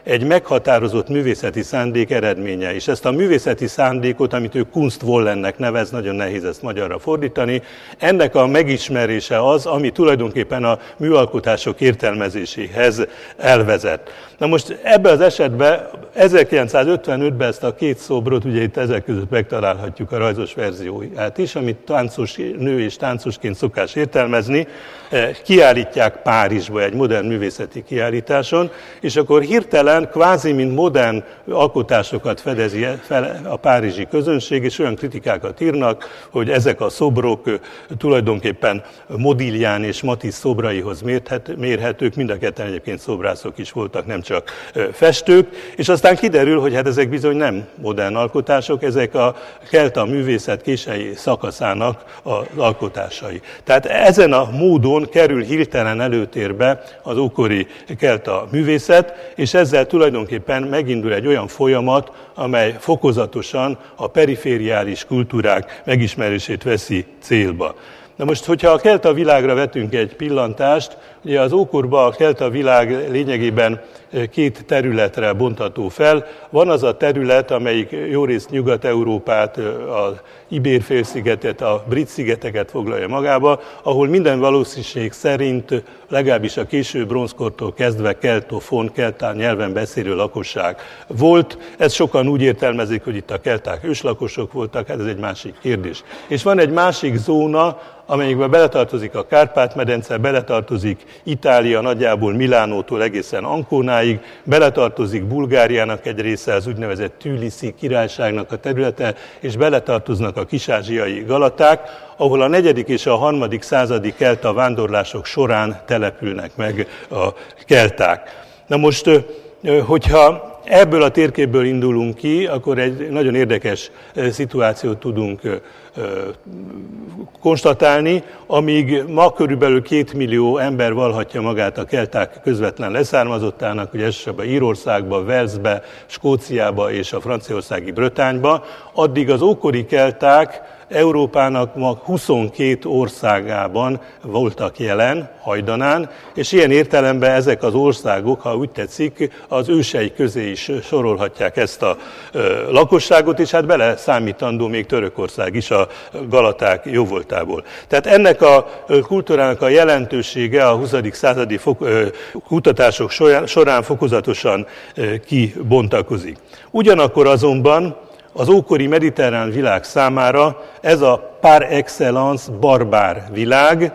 egy meghatározott művészeti szándék eredménye. És ezt a művészeti szándékot, amit ők Kunstwollennek nevez, nagyon nehéz ezt magyarra fordítani, ennek a megismerése az, ami tulajdonképpen a műalkotások értelmezéséhez elvezet. Na most ebben az esetben ezerkilencszázötvenötben ezt a két szobrot, ugye itt ezek között megtalálhatjuk a rajzos verzióját is, amit táncos nő és táncosként szokás értelmezni, kiállítják Párizsba egy modern művészeti kiállításon, és akkor hirtelen kvázi mint modern alkotásokat fedezi fel a párizsi közönség, és olyan kritikákat írnak, hogy ezek a szobrok tulajdonképpen Modiglian és Matisse szobraihoz mérhetők, mind a ketten egyébként szobrászok is voltak, nem csak festők, és aztán kiderül, hogy hát ezek bizony nem modern alkotások, ezek a kelta művészet késői szakaszának az alkotásai. Tehát ezen a módon kerül hirtelen előtérbe az ókori kelta művészet, és ezzel tulajdonképpen megindul egy olyan folyamat, amely fokozatosan a perifériális kultúrák megismerését veszi célba. Na most, hogyha a kelta világra vetünk egy pillantást, ugye az ókorban a kelta világ lényegében két területre bontható fel. Van az a terület, amelyik jórészt Nyugat-Európát, az Ibér-félszigetet, a Brit-szigeteket foglalja magába, ahol minden valószínűség szerint legalábbis a késő bronzkortól kezdve keltofon, keltán nyelven beszélő lakosság volt. Ezt sokan úgy értelmezik, hogy itt a kelták őslakosok voltak, hát ez egy másik kérdés. És van egy másik zóna, amelyikben beletartozik a Kárpát-medence, beletartozik Itália nagyjából Milánótól egészen Ancónáig, beletartozik Bulgáriának egy része, az úgynevezett Tüliszi királyságnak a területe, és beletartoznak a kis-ázsiai galaták, ahol a negyedik és a harmadik századi kelta vándorlások során települnek meg a kelták. Na most, hogyha ebből a térképből indulunk ki, akkor egy nagyon érdekes szituációt tudunk konstatálni, amíg ma körülbelül két millió ember vallhatja magát a kelták közvetlen leszármazottának, hogy elsősorban Írországba, Walesbe, Skóciába és a franciaországi Bretagne-ba, addig az ókori kelták Európának ma huszonkét országában voltak jelen, hajdanán, és ilyen értelemben ezek az országok, ha úgy tetszik, az ősei közé is sorolhatják ezt a ö, lakosságot, és hát bele számítandó még Törökország is a galaták jóvoltából. Tehát ennek a kultúrának a jelentősége a huszadik századi fok, ö, kutatások során fokozatosan ö, kibontakozik. Ugyanakkor azonban az ókori mediterrán világ számára ez a par excellence barbár világ,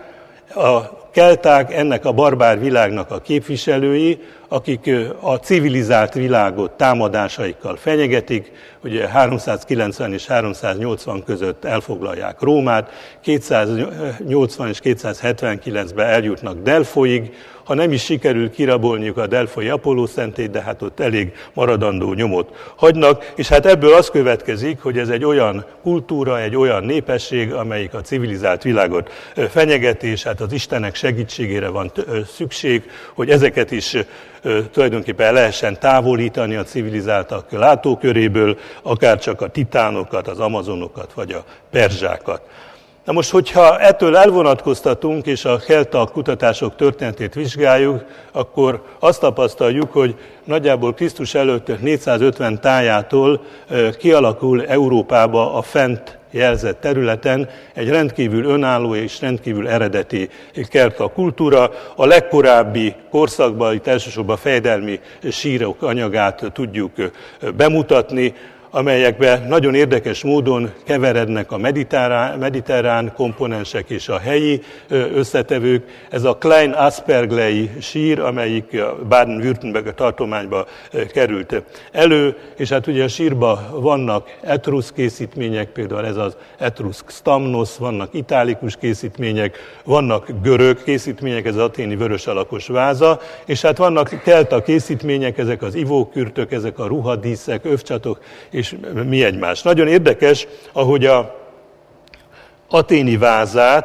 a kelták ennek a barbár világnak a képviselői, akik a civilizált világot támadásaikkal fenyegetik, ugye háromszázkilencven és háromszáznyolcvan között elfoglalják Rómát, kétszáznyolcvan és kétszázhetvenkilencben eljutnak Delfoig, ha nem is sikerül kirabolniuk a delfoi Apolló szentét, de hát ott elég maradandó nyomot hagynak, és hát ebből az következik, hogy ez egy olyan kultúra, egy olyan népesség, amelyik a civilizált világot fenyegeti, és hát az Istenek segítségére van szükség, hogy ezeket is tulajdonképpen lehessen távolítani a civilizáltak látóköréből, akár csak a titánokat, az amazonokat, vagy a perzsákat. Na most, hogyha ettől elvonatkoztatunk, és a kelta kutatások történetét vizsgáljuk, akkor azt tapasztaljuk, hogy nagyjából Krisztus előtt négyszázötven tájától kialakul Európába a fent jelzett területen egy rendkívül önálló és rendkívül eredeti kelta kultúra. A legkorábbi korszakban, itt elsősorban fejedelmi sírok anyagát tudjuk bemutatni, amelyekben nagyon érdekes módon keverednek a mediterrán, mediterrán komponensek és a helyi összetevők. Ez a Klein Asperglei sír, amelyik Baden-Württemberg tartományba került elő, és hát ugye a sírban vannak etruszk készítmények, például ez az etruszk stamnos, vannak itálikus készítmények, vannak görög készítmények, ez az athéni vörös alakos váza, és hát vannak kelta készítmények, ezek az ivókürtök, ezek a ruhadíszek, övcsatok, és mi egymás. Nagyon érdekes, ahogy a athéni vázát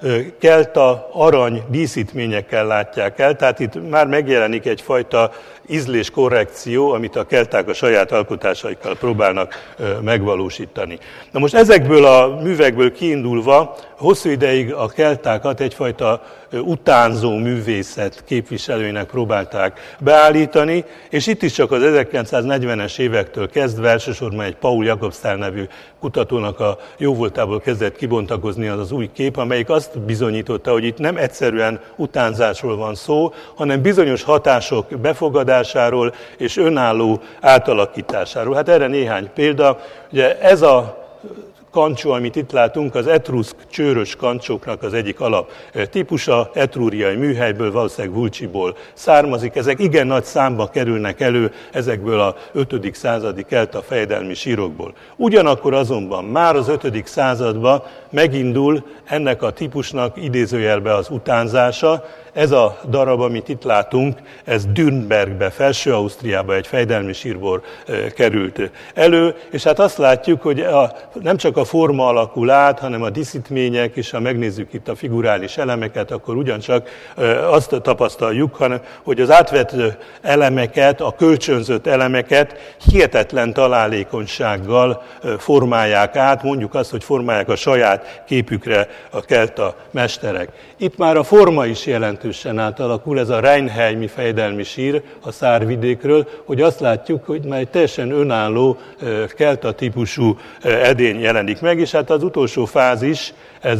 kelta arany díszítményekkel látják el, tehát itt már megjelenik egyfajta ízléskorrekció, amit a kelták a saját alkotásaikkal próbálnak megvalósítani. Na most ezekből a művekből kiindulva hosszú ideig a keltákat egyfajta utánzó művészet képviselőinek próbálták beállítani, és itt is csak az ezerkilencszáznegyvenes évektől kezdve elsősorban egy Paul Jakobstál nevű kutatónak a jóvoltából kezdett kibontakozni az az új kép, amelyik azt bizonyította, hogy itt nem egyszerűen utánzásról van szó, hanem bizonyos hatások befogadásáról és önálló átalakításáról. Hát erre néhány példa. Ugye ez a kancsó, amit itt látunk, az etruszk csőrös kancsóknak az egyik alap típusa, etrúriai műhelyből, valószínűleg Vulcsiból származik. Ezek igen nagy számba kerülnek elő ezekből a ötödik századi kelta fejedelmi sírokból. Ugyanakkor azonban már az ötödik században megindul ennek a típusnak idézőjelbe az utánzása. Ez a darab, amit itt látunk, ez Dürnbergbe, Felső-Ausztriába egy fejedelmi sírból került elő, és hát azt látjuk, hogy a, nem csak a forma alakul át, hanem a díszítmények, és ha megnézzük itt a figurális elemeket, akkor ugyancsak azt tapasztaljuk, hanem, hogy az átvett elemeket, a kölcsönzött elemeket hihetetlen találékonysággal formálják át, mondjuk azt, hogy formálják a saját képükre a kelta mesterek. Itt már a forma is jelentősen átalakul, ez a Reinheimi fejedelmi sír a Szárvidékről, hogy azt látjuk, hogy már egy teljesen önálló kelta típusú edény jelenik meg, és hát az utolsó fázis, ez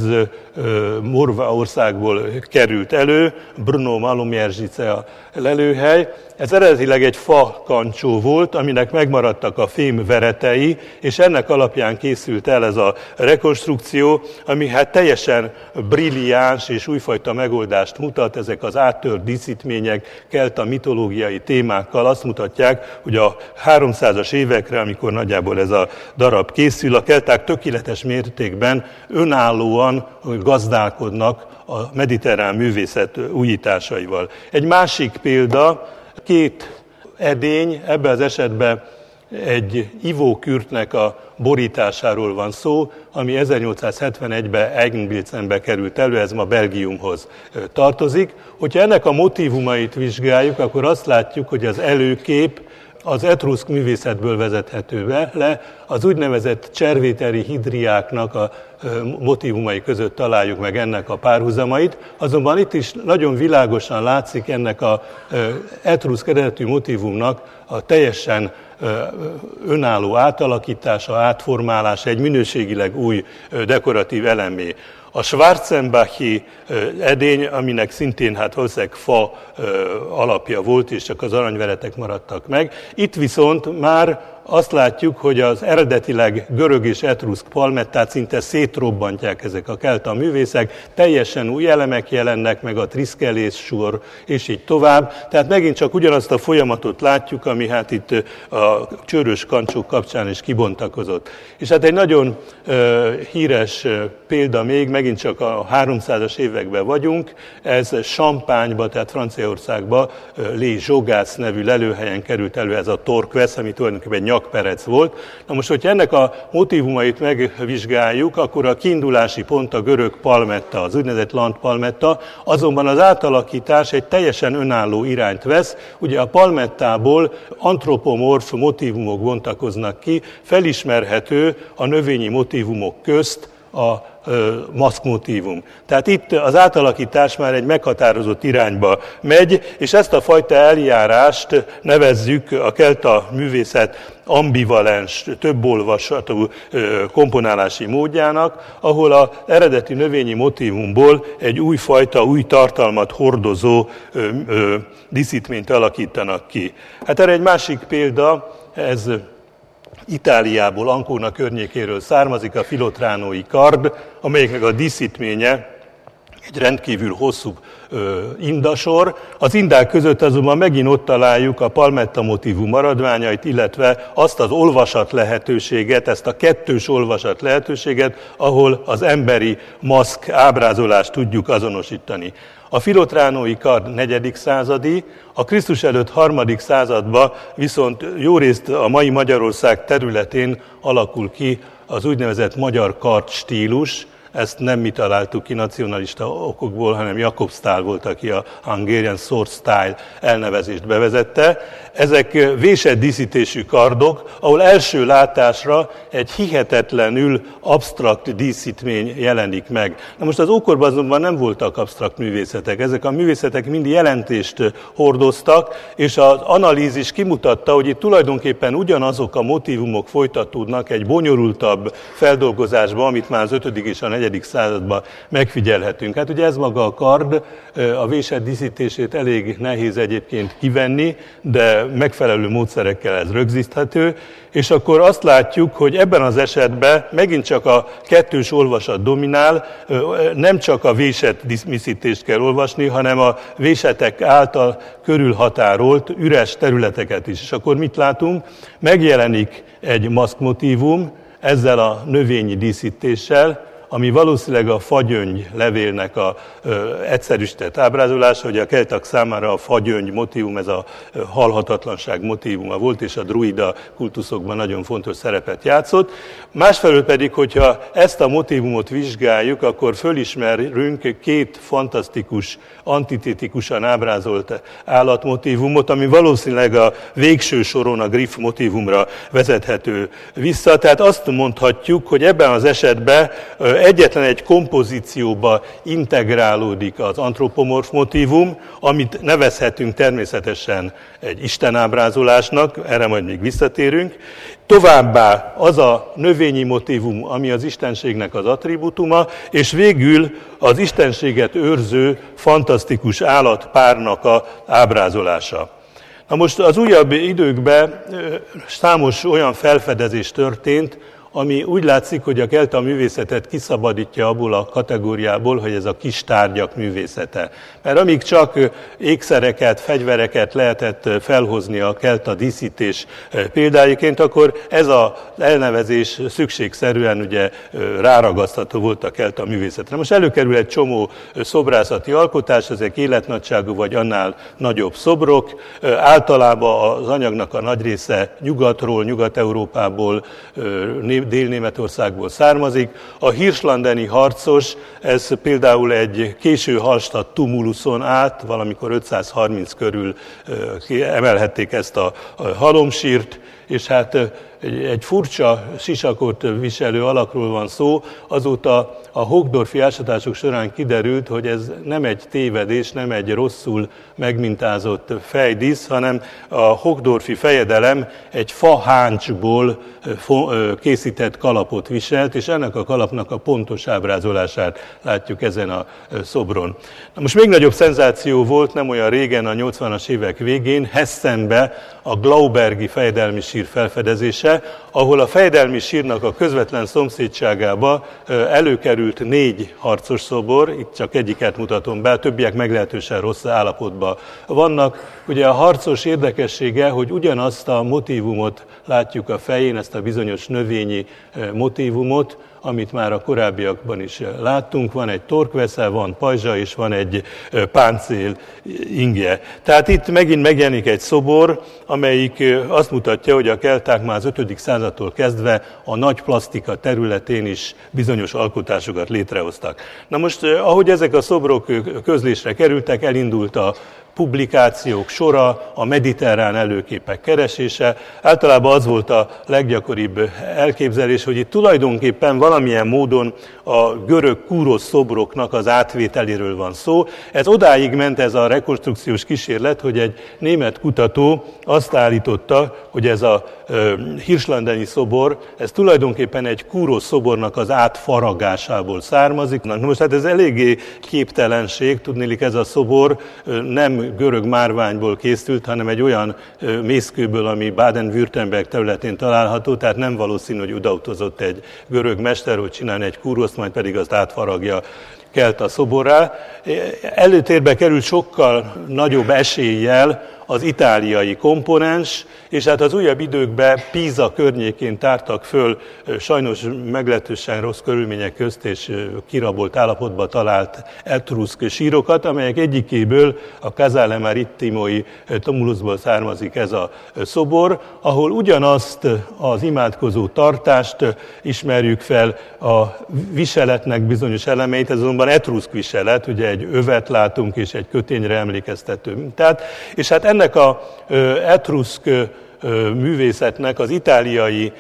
Morvaországból került elő, Brno Malomierzice a lelőhely. Ez eredetileg egy fa kancsó volt, aminek megmaradtak a fém veretei, és ennek alapján készült el ez a rekonstrukció, ami hát teljesen brilliáns és újfajta megoldást mutat. Ezek az áttört díszítmények kelta mitológiai témákkal azt mutatják, hogy a háromszázas évekre, amikor nagyjából ez a darab készül, a kelták tökéletes mértékben önállóan gazdálkodnak a mediterrán művészet újításaival. Egy másik példa, két edény, ebben az esetben egy ivókürtnek a borításáról van szó, ami ezernyolcszázhetvenegyben Eigenbilzenbe került elő, ez ma Belgiumhoz tartozik. Hogyha ennek a motívumait vizsgáljuk, akkor azt látjuk, hogy az előkép az etruszk művészetből vezethető be le, az úgynevezett cservéteri hidriáknak a motívumai között találjuk meg ennek a párhuzamait, azonban itt is nagyon világosan látszik ennek az etruszk eredetű motívumnak a teljesen önálló átalakítása, átformálása, egy minőségileg új dekoratív elemé. A Schwarzenbachi edény, aminek szintén hát valószínűleg fa alapja volt, és csak az aranyveretek maradtak meg. Itt viszont már azt látjuk, hogy az eredetileg görög és etruszk palmettát szinte szétrobbantják ezek a kelta művészek, teljesen új elemek jelennek meg, a triszkelés sor, és így tovább. Tehát megint csak ugyanazt a folyamatot látjuk, ami hát itt a csőrös kancsók kapcsán is kibontakozott. És hát egy nagyon uh, híres példa még, megint csak a háromszázas években vagyunk, ez Champagne-ba, tehát Franciaországba Lé Zsogász nevű lelőhelyen került elő ez a Torquess, ami tulajdonképpen egy nyakperec volt. Na most, hogyha ennek a motívumait megvizsgáljuk, akkor a kiindulási pont a görög palmetta, az úgynevezett landpalmetta, azonban az átalakítás egy teljesen önálló irányt vesz. Ugye a palmettából antropomorf motívumok bontakoznak ki, felismerhető a növényi motívumok közt a maszkmotívum. Tehát itt az átalakítás már egy meghatározott irányba megy, és ezt a fajta eljárást nevezzük a kelta művészet ambivalens, többolvasatú komponálási módjának, ahol az eredeti növényi motívumból egy új fajta, új tartalmat hordozó díszítményt alakítanak ki. Hát erre egy másik példa, ez Itáliából, Ancona környékéről származik a filotránói kard, amelyeknek a díszítménye egy rendkívül hosszú ö, indasor. Az indák között azonban megint ott találjuk a palmetta motívum maradványait, illetve azt az olvasat lehetőséget, ezt a kettős olvasat lehetőséget, ahol az emberi maszk ábrázolást tudjuk azonosítani. A filotránói kard negyedik századi, a Krisztus előtt harmadik században viszont jórészt a mai Magyarország területén alakul ki az úgynevezett magyar kard stílus, ezt nem mi találtuk ki nacionalista okokból, hanem Jakob Stahl volt, aki a Hungarian Sword Style elnevezést bevezette. Ezek vésett díszítésű kardok, ahol első látásra egy hihetetlenül absztrakt díszítmény jelenik meg. Na most az ókorban azonban nem voltak absztrakt művészetek. Ezek a művészetek mind jelentést hordoztak, és az analízis kimutatta, hogy itt tulajdonképpen ugyanazok a motívumok folytatódnak egy bonyolultabb feldolgozásban, amit már az ötödik és a negyedik században megfigyelhetünk. Hát ugye ez maga a kard, a vésett díszítését elég nehéz egyébként kivenni, de megfelelő módszerekkel ez rögzíthető, és akkor azt látjuk, hogy ebben az esetben megint csak a kettős olvasat dominál, nem csak a vésett díszítést kell olvasni, hanem a vésetek által körülhatárolt üres területeket is. És akkor mit látunk? Megjelenik egy maszkmotívum ezzel a növényi díszítéssel, ami valószínűleg a fagyöngy levélnek a ö, egyszerűsített ábrázolása, hogy a kelták számára a fagyöngy motívum, ez a ö, halhatatlanság motívuma volt, és a druida kultuszokban nagyon fontos szerepet játszott. Másfelől pedig, hogyha ezt a motívumot vizsgáljuk, akkor fölismerünk két fantasztikus, antitétikusan ábrázolt állatmotívumot, ami valószínűleg a végső soron a griff motívumra vezethető vissza. Tehát azt mondhatjuk, hogy ebben az esetben ö, egyetlen egy kompozícióba integrálódik az antropomorf motívum, amit nevezhetünk természetesen egy istenábrázolásnak, erre majd még visszatérünk. Továbbá az a növényi motívum, ami az istenségnek az attribútuma, és végül az istenséget őrző fantasztikus állatpárnak az ábrázolása. Na most az újabb időkben számos olyan felfedezés történt, ami úgy látszik, hogy a kelta művészetet kiszabadítja abból a kategóriából, hogy ez a kis tárgyak művészete. Mert amíg csak ékszereket, fegyvereket lehetett felhozni a kelta díszítés példáiként, akkor ez az elnevezés szükségszerűen ugye ráragasztható volt a kelta művészetre. Most előkerül egy csomó szobrászati alkotás, ezek életnagyságú vagy annál nagyobb szobrok. Általában az anyagnak a nagy része nyugatról, Nyugat-Európából, Dél-Németországból származik. A hirslandeni harcos, ez például egy késő hallstatt tumuluszon át, valamikor ötszázharminc körül emelhették ezt a halomsírt, és hát egy, egy furcsa sisakot viselő alakról van szó, azóta a Hochdorfi ásatások során kiderült, hogy ez nem egy tévedés, nem egy rosszul megmintázott fejdísz, hanem a Hochdorfi fejedelem egy faháncsból készített kalapot viselt, és ennek a kalapnak a pontos ábrázolását látjuk ezen a szobron. Na most még nagyobb szenzáció volt nem olyan régen, a nyolcvanas évek végén, Hessenbe a Glaubergi fejedelmi sír felfedezése, ahol a fejedelmi sírnak a közvetlen szomszédságába előkerült négy harcos szobor, itt csak egyiket mutatom be, a többiek meglehetősen rossz állapotban vannak. Ugye a harcos érdekessége, hogy ugyanazt a motívumot látjuk a fején, ezt a bizonyos növényi motívumot, amit már a korábbiakban is láttunk. Van egy torkveszel, van pajzsa, és van egy páncél ingje. Tehát itt megint megjelenik egy szobor, amelyik azt mutatja, hogy a kelták már az ötödik századtól kezdve a nagy plasztika területén is bizonyos alkotásokat létrehoztak. Na most, ahogy ezek a szobrok közlésre kerültek, elindult a publikációk sora, a mediterrán előképek keresése. Általában az volt a leggyakoribb elképzelés, hogy itt tulajdonképpen valamilyen módon a görög kúros szobroknak az átvételéről van szó. Ez odáig ment ez a rekonstrukciós kísérlet, hogy egy német kutató azt állította, hogy ez a hirslandeni szobor, ez tulajdonképpen egy kúros szobornak az átfaragásából származik. Na most hát ez eléggé képtelenség, tudniillik ez a szobor nem görög márványból készült, hanem egy olyan mészkőből, ami Baden-Württemberg területén található, tehát nem valószínű, hogy odautazott egy görög mester, hogy csinálni egy kúroszt, majd pedig azt átfaragja kelta szoborrá. Előtérbe került sokkal nagyobb eséllyel az itáliai komponens, és hát az újabb időkben Pisa környékén tártak föl sajnos meglehetősen rossz körülmények közt és kirabolt állapotban talált etruszk sírokat, amelyek egyikéből a Casale Marittimoi tumuluszból származik ez a szobor, ahol ugyanazt az imádkozó tartást ismerjük fel, a viseletnek bizonyos elemeit, ez azonban etruszk viselet, ugye egy övet látunk és egy kötényre emlékeztető mintát, és hát ennek a etruszk művészetnek az itáliai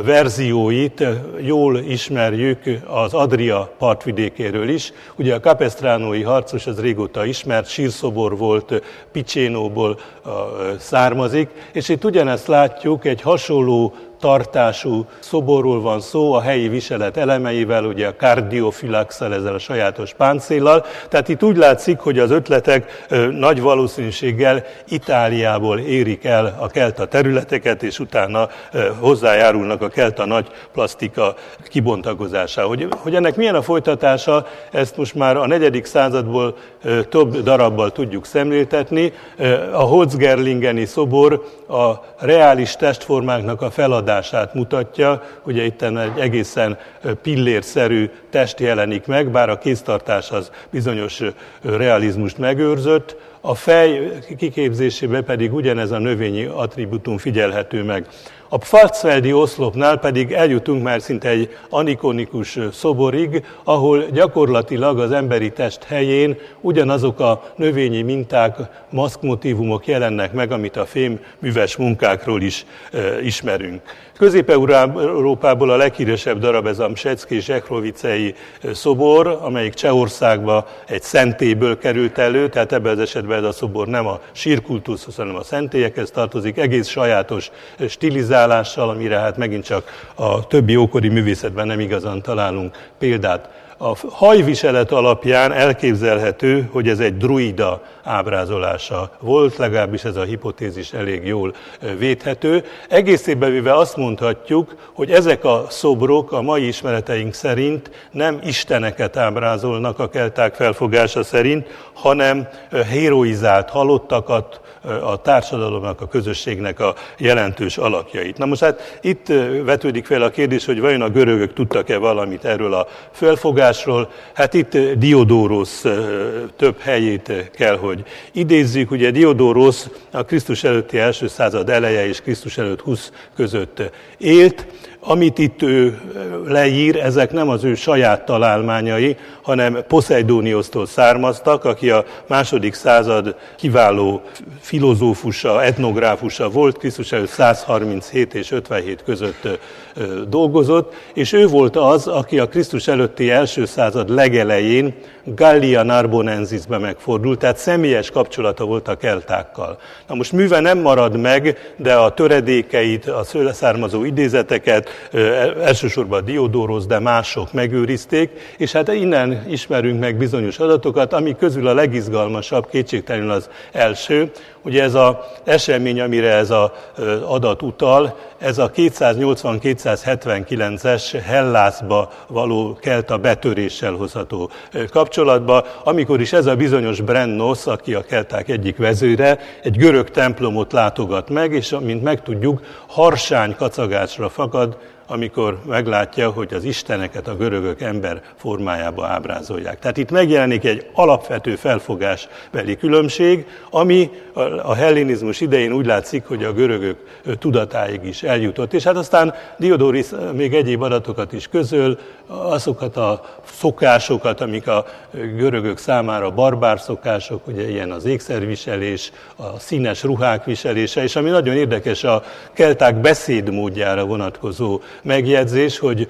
verzióit jól ismerjük az Adria partvidékéről is. Ugye a Capestránói harcos, az régóta ismert, sírszobor volt, Picénóból származik, és itt ugyanezt látjuk, egy hasonló tartású szoborról van szó, a helyi viselet elemeivel, ugye a kardiofilaxal, ezzel a sajátos páncéllal. Tehát itt úgy látszik, hogy az ötletek nagy valószínűséggel Itáliából érik el a kelta területeket, és utána hozzájárulnak a kelta nagy plasztika kibontakozásához. Hogy, hogy ennek milyen a folytatása, ezt most már a negyedik századból több darabbal tudjuk szemléltetni. A Holzgerlingeni szobor a reális testformáknak a feladását mutatja, ugye itt egy egészen pillérszerű test jelenik meg, bár a kéztartás az bizonyos realizmust megőrzött, a fej kiképzésében pedig ugyanez a növényi attribútum figyelhető meg. A Pfarzfeldi oszlopnál pedig eljutunk már szinte egy anikonikus szoborig, ahol gyakorlatilag az emberi test helyén ugyanazok a növényi minták, maszkmotívumok jelennek meg, amit a fémműves munkákról is e, ismerünk. Közép-Európából a leghíresebb darab ez a Mszecki Zsehrovicei szobor, amelyik Csehországba egy szentélyből került elő, tehát ebben az esetben ez a szobor nem a sírkultuszhoz, hanem a szentélyekhez tartozik, egész sajátos stilizálással, amire hát megint csak a többi ókori művészetben nem igazán találunk példát. A hajviselet alapján elképzelhető, hogy ez egy druida ábrázolása volt, legalábbis ez a hipotézis elég jól védhető. Egészében véve azt mondhatjuk, hogy ezek a szobrok a mai ismereteink szerint nem isteneket ábrázolnak a kelták felfogása szerint, hanem héroizált halottakat, a társadalomnak, a közösségnek a jelentős alakjait. Na most hát itt vetődik fel a kérdés, hogy vajon a görögök tudtak-e valamit erről a felfogásról. Hát itt Diodórosz több helyét kell, hogy idézzük. Ugye Diodórosz a Krisztus előtti első század eleje és Krisztus előtt húsz között élt. Amit itt ő leír, ezek nem az ő saját találmányai, hanem Poseidoniosztól származtak, aki a második század kiváló filozófusa, etnográfusa volt, Krisztus előtt száz harminchét és ötvenhét között dolgozott, és ő volt az, aki a Krisztus előtti első század legelején Gallia Narbonensisbe megfordult, tehát személyes kapcsolata volt a keltákkal. Na most műve nem marad meg, de a töredékeit, a szőle származó idézeteket, elsősorban Diodórosz, de mások megőrizték, és hát innen ismerünk meg bizonyos adatokat, ami közül a legizgalmasabb kétségtelenül az első. Ugye ez az esemény, amire ez az adat utal, ez a kétszáznyolcvan kétszázhetvenkilences Hellászba való kelta betöréssel hozható kapcsolatba, amikor is ez a bizonyos Brennosz, aki a kelták egyik vezőre, egy görög templomot látogat meg, és mint megtudjuk, harsány kacagásra fakad, amikor meglátja, hogy az isteneket a görögök ember formájába ábrázolják. Tehát itt megjelenik egy alapvető felfogásbeli különbség, ami a hellénizmus idején úgy látszik, hogy a görögök tudatáig is eljutott. És hát aztán Diodórosz még egyéb adatokat is közöl, azokat a szokásokat, amik a görögök számára barbár szokások, ugye ilyen az ékszerviselés, a színes ruhák viselése, és ami nagyon érdekes, a kelták beszédmódjára vonatkozó megjegyzés, hogy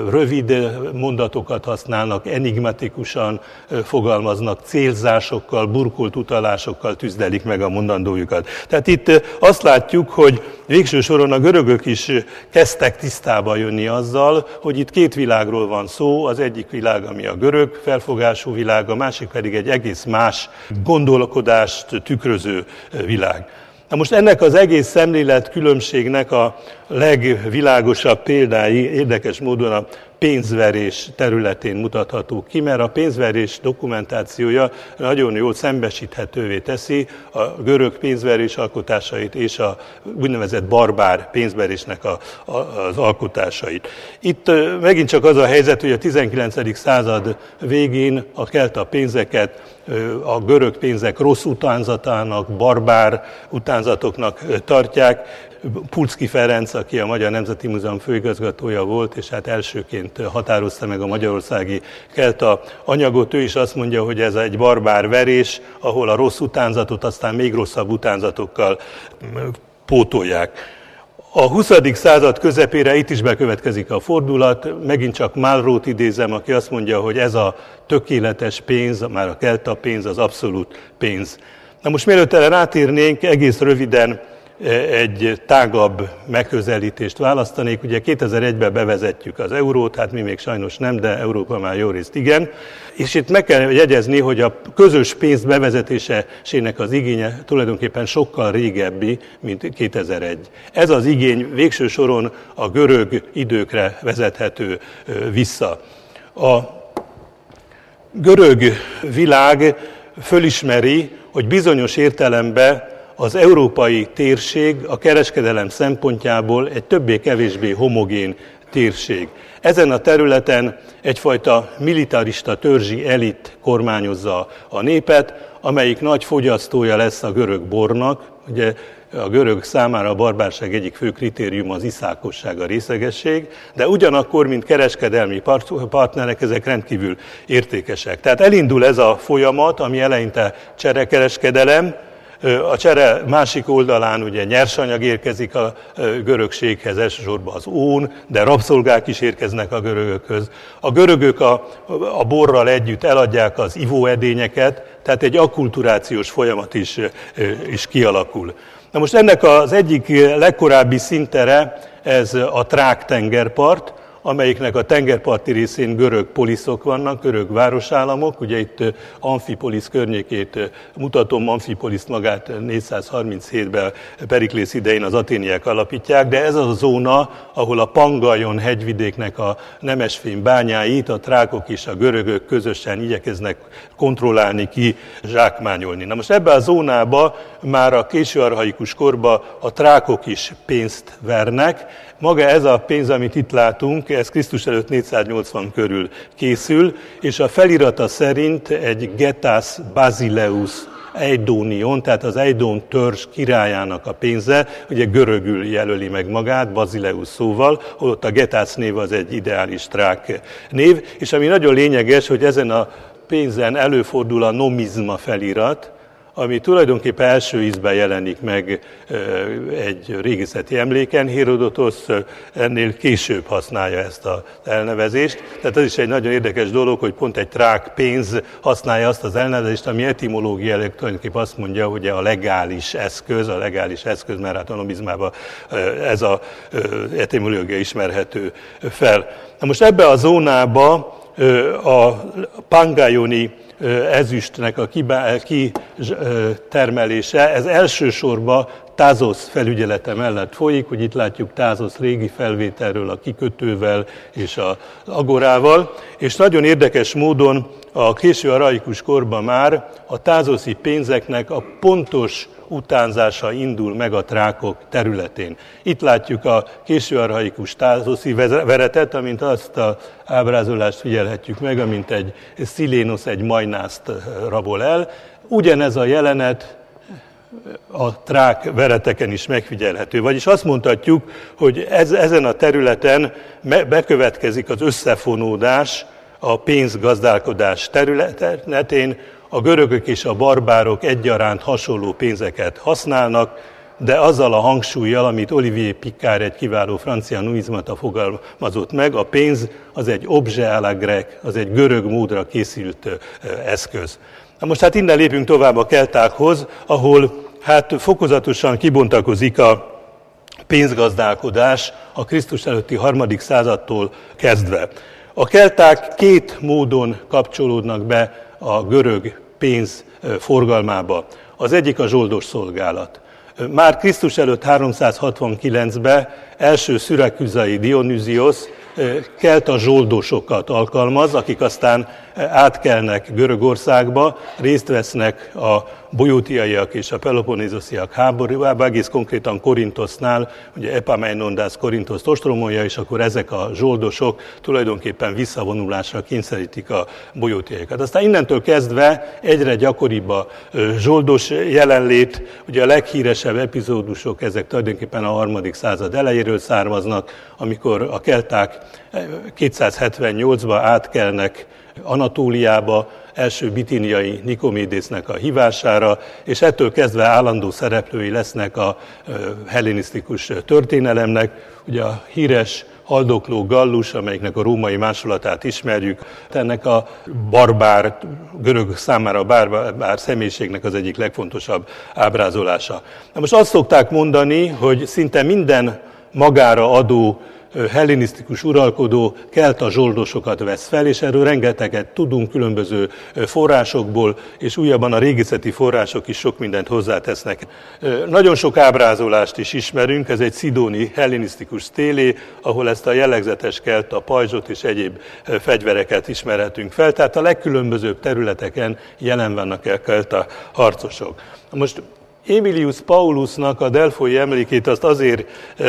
rövid mondatokat használnak, enigmatikusan fogalmaznak, célzásokkal, burkolt utalásokkal tüzdelik meg a mondandójukat. Tehát itt azt látjuk, hogy végső soron a görögök is kezdtek tisztába jönni azzal, hogy itt két világról van szó, az egyik világ, ami a görög felfogású világ, a másik pedig egy egész más gondolkodást tükröző világ. Na most ennek az egész szemlélet különbségnek a legvilágosabb példái érdekes módon a pénzverés területén mutatható ki, mert a pénzverés dokumentációja nagyon jól szembesíthetővé teszi a görög pénzverés alkotásait és a úgynevezett barbár pénzverésnek a, a, az alkotásait. Itt megint csak az a helyzet, hogy a tizenkilencedik század végén a kelta pénzeket a görög pénzek rossz utánzatának, barbár utánzatoknak tartják. Pulczky Ferenc, aki a Magyar Nemzeti Múzeum főigazgatója volt, és hát elsőként határozta meg a magyarországi kelta anyagot, ő is azt mondja, hogy ez egy barbár verés, ahol a rossz utánzatot aztán még rosszabb utánzatokkal pótolják. A huszadik század közepére itt is bekövetkezik a fordulat, megint csak Malraux-t idézem, aki azt mondja, hogy ez a tökéletes pénz, már a kelta pénz, az abszolút pénz. Na most mielőtt erre rátérnénk, egész röviden egy tágabb megközelítést választanék. Ugye kétezer-egyben bevezetjük az eurót, hát mi még sajnos nem, de Európa már jó részt igen. És itt meg kell jegyezni, hogy a közös pénz bevezetésének az igénye tulajdonképpen sokkal régebbi, mint kétezer-egy. Ez az igény végső soron a görög időkre vezethető vissza. A görög világ fölismeri, hogy bizonyos értelemben az európai térség a kereskedelem szempontjából egy többé-kevésbé homogén térség. Ezen a területen egyfajta militarista törzsi elit kormányozza a népet, amelyik nagy fogyasztója lesz a görög bornak. Ugye a görög számára a barbárság egyik fő kritérium az iszákosság, a részegesség, de ugyanakkor, mint kereskedelmi partnerek, ezek rendkívül értékesek. Tehát elindul ez a folyamat, ami eleinte cserekereskedelem. A csere másik oldalán ugye nyersanyag érkezik a görögséghez, elsősorban az ón, de rabszolgák is érkeznek a görögökhöz. A görögök a, a borral együtt eladják az ivóedényeket, tehát egy akkulturációs folyamat is, is kialakul. Na most ennek az egyik legkorábbi szintere ez a trák tengerpart, amelyiknek a tengerparti részén görög poliszok vannak, görög városállamok. Ugye itt Amfipolisz környékét mutatom, Amfipoliszt magát négyszázharminchétben Periklész idején az aténiek alapítják, de ez az a zóna, ahol a Pangaion hegyvidéknek a nemesfém bányáit a trákok és a görögök közösen igyekeznek kontrollálni, ki zsákmányolni. Na most ebben a zónában már a késő archaikus korban a trákok is pénzt vernek. Maga ez a pénz, amit itt látunk, ez Krisztus előtt négyszáznyolcvan körül készül, és a felirata szerint egy Getas Basileus Eidonion, tehát az Eidon törzs királyának a pénze, ugye görögül jelöli meg magát, Basileus szóval, holott a Getas név az egy ideális trák név, és ami nagyon lényeges, hogy ezen a pénzen előfordul a nomizma felirat, ami tulajdonképpen első ízben jelenik meg egy régészeti emléken. Hérodotosz ennél később használja ezt az elnevezést. Tehát ez is egy nagyon érdekes dolog, hogy pont egy trák pénz használja azt az elnevezést, ami etimológiailag tulajdonképpen azt mondja, hogy a legális eszköz, a legális eszköz, mert hát a nomizmában ez az etimológia ismerhető fel. Na most ebbe a zónába a pangaioni ezüstnek a kitermelése, ez elsősorban Tázosz felügyelete mellett folyik, hogy itt látjuk Tázosz régi felvételről a kikötővel és az agorával, és nagyon érdekes módon a késő archaikus korban már a tázoszi pénzeknek a pontos utánzása indul meg a trákok területén. Itt látjuk a késő archaikus tázoszi veretet, amint azt az ábrázolást figyelhetjük meg, amint egy szilénosz egy majnászt rabol el. Ugyanez a jelenet a trák vereteken is megfigyelhető. Vagyis azt mondhatjuk, hogy ez, ezen a területen bekövetkezik az összefonódás a pénzgazdálkodás területén. A görögök és a barbárok egyaránt hasonló pénzeket használnak, de azzal a hangsúllyal, amit Olivier Picard, egy kiváló francia numizmata fogalmazott meg, a pénz az egy objet à la grecque, az egy görög módra készült eszköz. Na most hát innen lépünk tovább a keltákhoz, ahol hát fokozatosan kibontakozik a pénzgazdálkodás a Krisztus előtti harmadik századtól kezdve. A kelták két módon kapcsolódnak be a görög pénz forgalmába. Az egyik a zsoldos szolgálat. Már Krisztus előtt háromszázhatvankilencben első szüreküzai Dionüziosz kelta zsoldosokat alkalmaz, akik aztán átkelnek Görögországba, részt vesznek a bojótiaiak és a peloponnézosziak háborújába, egész konkrétan Korintosznál, ugye Epaminondász Korintoszt ostromolja, és akkor ezek a zsoldosok tulajdonképpen visszavonulásra kényszerítik a bojótiaiakat. Aztán innentől kezdve egyre gyakoribb a zsoldos jelenlét, ugye a leghíresebb epizódusok, ezek tulajdonképpen a harmadik század elejéről származnak, amikor a kelták kétszázhetvennyolcban átkelnek Anatóliába, első bitíniai Nikomédésznek a hívására, és ettől kezdve állandó szereplői lesznek a hellenisztikus történelemnek. Ugye a híres haldokló Gallus, amelyiknek a római másolatát ismerjük, ennek a barbár, görög számára barbár személyiségnek az egyik legfontosabb ábrázolása. Na most azt szokták mondani, hogy szinte minden magára adó hellenisztikus uralkodó kelta zsoldosokat vesz fel, és erről rengeteget tudunk különböző forrásokból, és újabban a régészeti források is sok mindent hozzátesznek. Nagyon sok ábrázolást is ismerünk, ez egy szidóni hellenisztikus stélé, ahol ezt a jellegzetes kelta pajzsot és egyéb fegyvereket ismerhetünk fel, tehát a legkülönbözőbb területeken jelen vannak el kelta harcosok. Most Aemilius Paulusnak a delfoi emlékét azt azért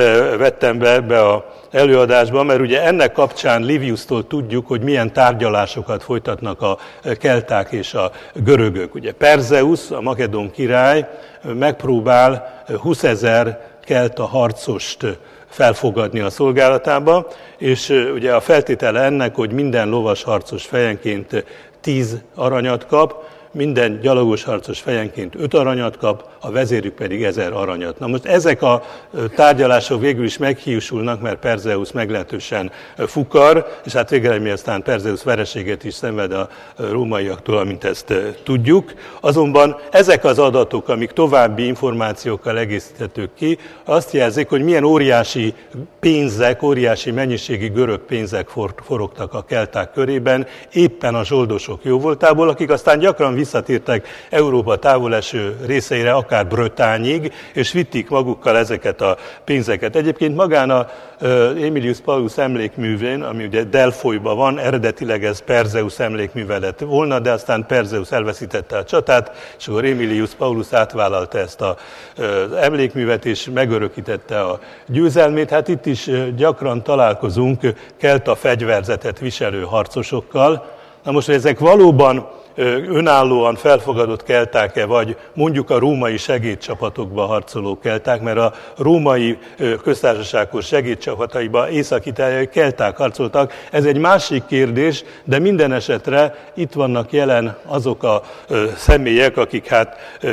vettem be ebbe az előadásba, mert ugye ennek kapcsán Liviustól tudjuk, hogy milyen tárgyalásokat folytatnak a kelták és a görögök. Ugye Perzeus, a makedón király megpróbál húszezer kelta harcost felfogadni a szolgálatába, és ugye a feltétele ennek, hogy minden lovas harcos fejenként tíz aranyat kap, minden gyalogos harcos fejenként öt aranyat kap, a vezérük pedig ezer aranyat. Na most ezek a tárgyalások végül is meghiúsulnak, mert Perzeus meglehetősen fukar, és hát végeredményben aztán Perzeus vereséget is szenved a rómaiaktól, amint ezt tudjuk. Azonban ezek az adatok, amik további információkkal egészíthetők ki, azt jelzik, hogy milyen óriási pénzek, óriási mennyiségi görög pénzek forogtak a kelták körében, éppen a zsoldosok jóvoltából, akik aztán gyakran visszatértek Európa távoleső részeire, akár Brötányig, és vitték magukkal ezeket a pénzeket. Egyébként magán a Aemilius Paulus emlékművén, ami ugye Delfoiban van, eredetileg ez Perzeus emlékműve lett volna, de aztán Perzeus elveszítette a csatát, és akkor Aemilius Paulus átvállalta ezt az emlékművet, és megörökítette a győzelmét. Hát itt is gyakran találkozunk kelta fegyverzetet viselő harcosokkal. Na most, hogy ezek valóban önállóan felfogadott kelták-e, vagy mondjuk a római segédcsapatokban harcoló kelták, mert a római köztársaságos segédcsapataiban észak-itáliai kelták harcoltak. Ez egy másik kérdés, de minden esetre itt vannak jelen azok a személyek, akik hát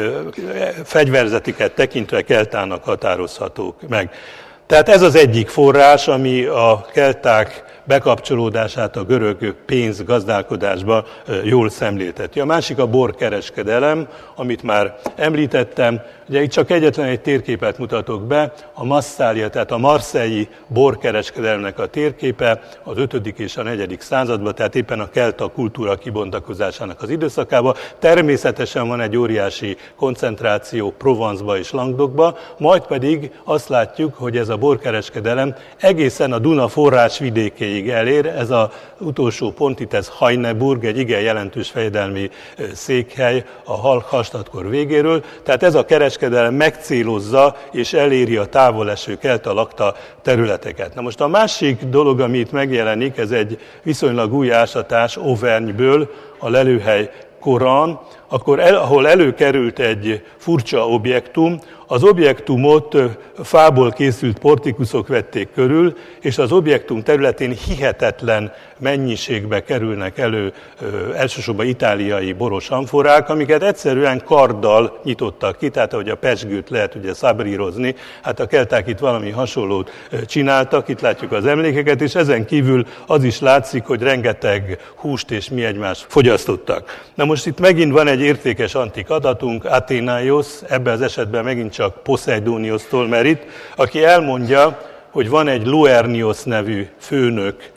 fegyverzetiket tekintve keltának határozhatók meg. Tehát ez az egyik forrás, ami a kelták bekapcsolódását a görög pénzgazdálkodásba jól szemlélteti. A másik a borkereskedelem, amit már említettem. Ugye itt csak egyetlen egy térképet mutatok be, a Massalia, tehát a marseille borkereskedelemnek a térképe az ötödik és a negyedik században, tehát éppen a kelta kultúra kibontakozásának az időszakában. Természetesen van egy óriási koncentráció Provence-ba és Languedocba, majd pedig azt látjuk, hogy ez a borkereskedelem egészen a Duna forrásvidékéig elér. Ez az utolsó pont itt, ez Heineburg, egy igen jelentős fejedelmi székhely a Hallstattkor végéről. Tehát ez a kereskedelem megcélozza és eléri a távoleső kelta lakta területeket. Na most a másik dolog, ami itt megjelenik, ez egy viszonylag új ásatás Auvergne-ből, a lelőhely Koran, akkor el, ahol előkerült egy furcsa objektum, az objektumot fából készült portikuszok vették körül, és az objektum területén hihetetlen mennyiségbe kerülnek elő elsősorban itáliai boros amforák, amiket egyszerűen karddal nyitottak ki, tehát ahogy a pezsgőt lehet ugye szabrírozni, hát a kelták itt valami hasonlót csináltak, itt látjuk az emlékeket, és ezen kívül az is látszik, hogy rengeteg húst és mi egymást fogyasztottak. Na most itt megint van egy értékes antik adatunk, Athénaios, ebben az esetben megint csak Poseidoniosztól merít, aki elmondja, hogy van egy Loernios nevű főnök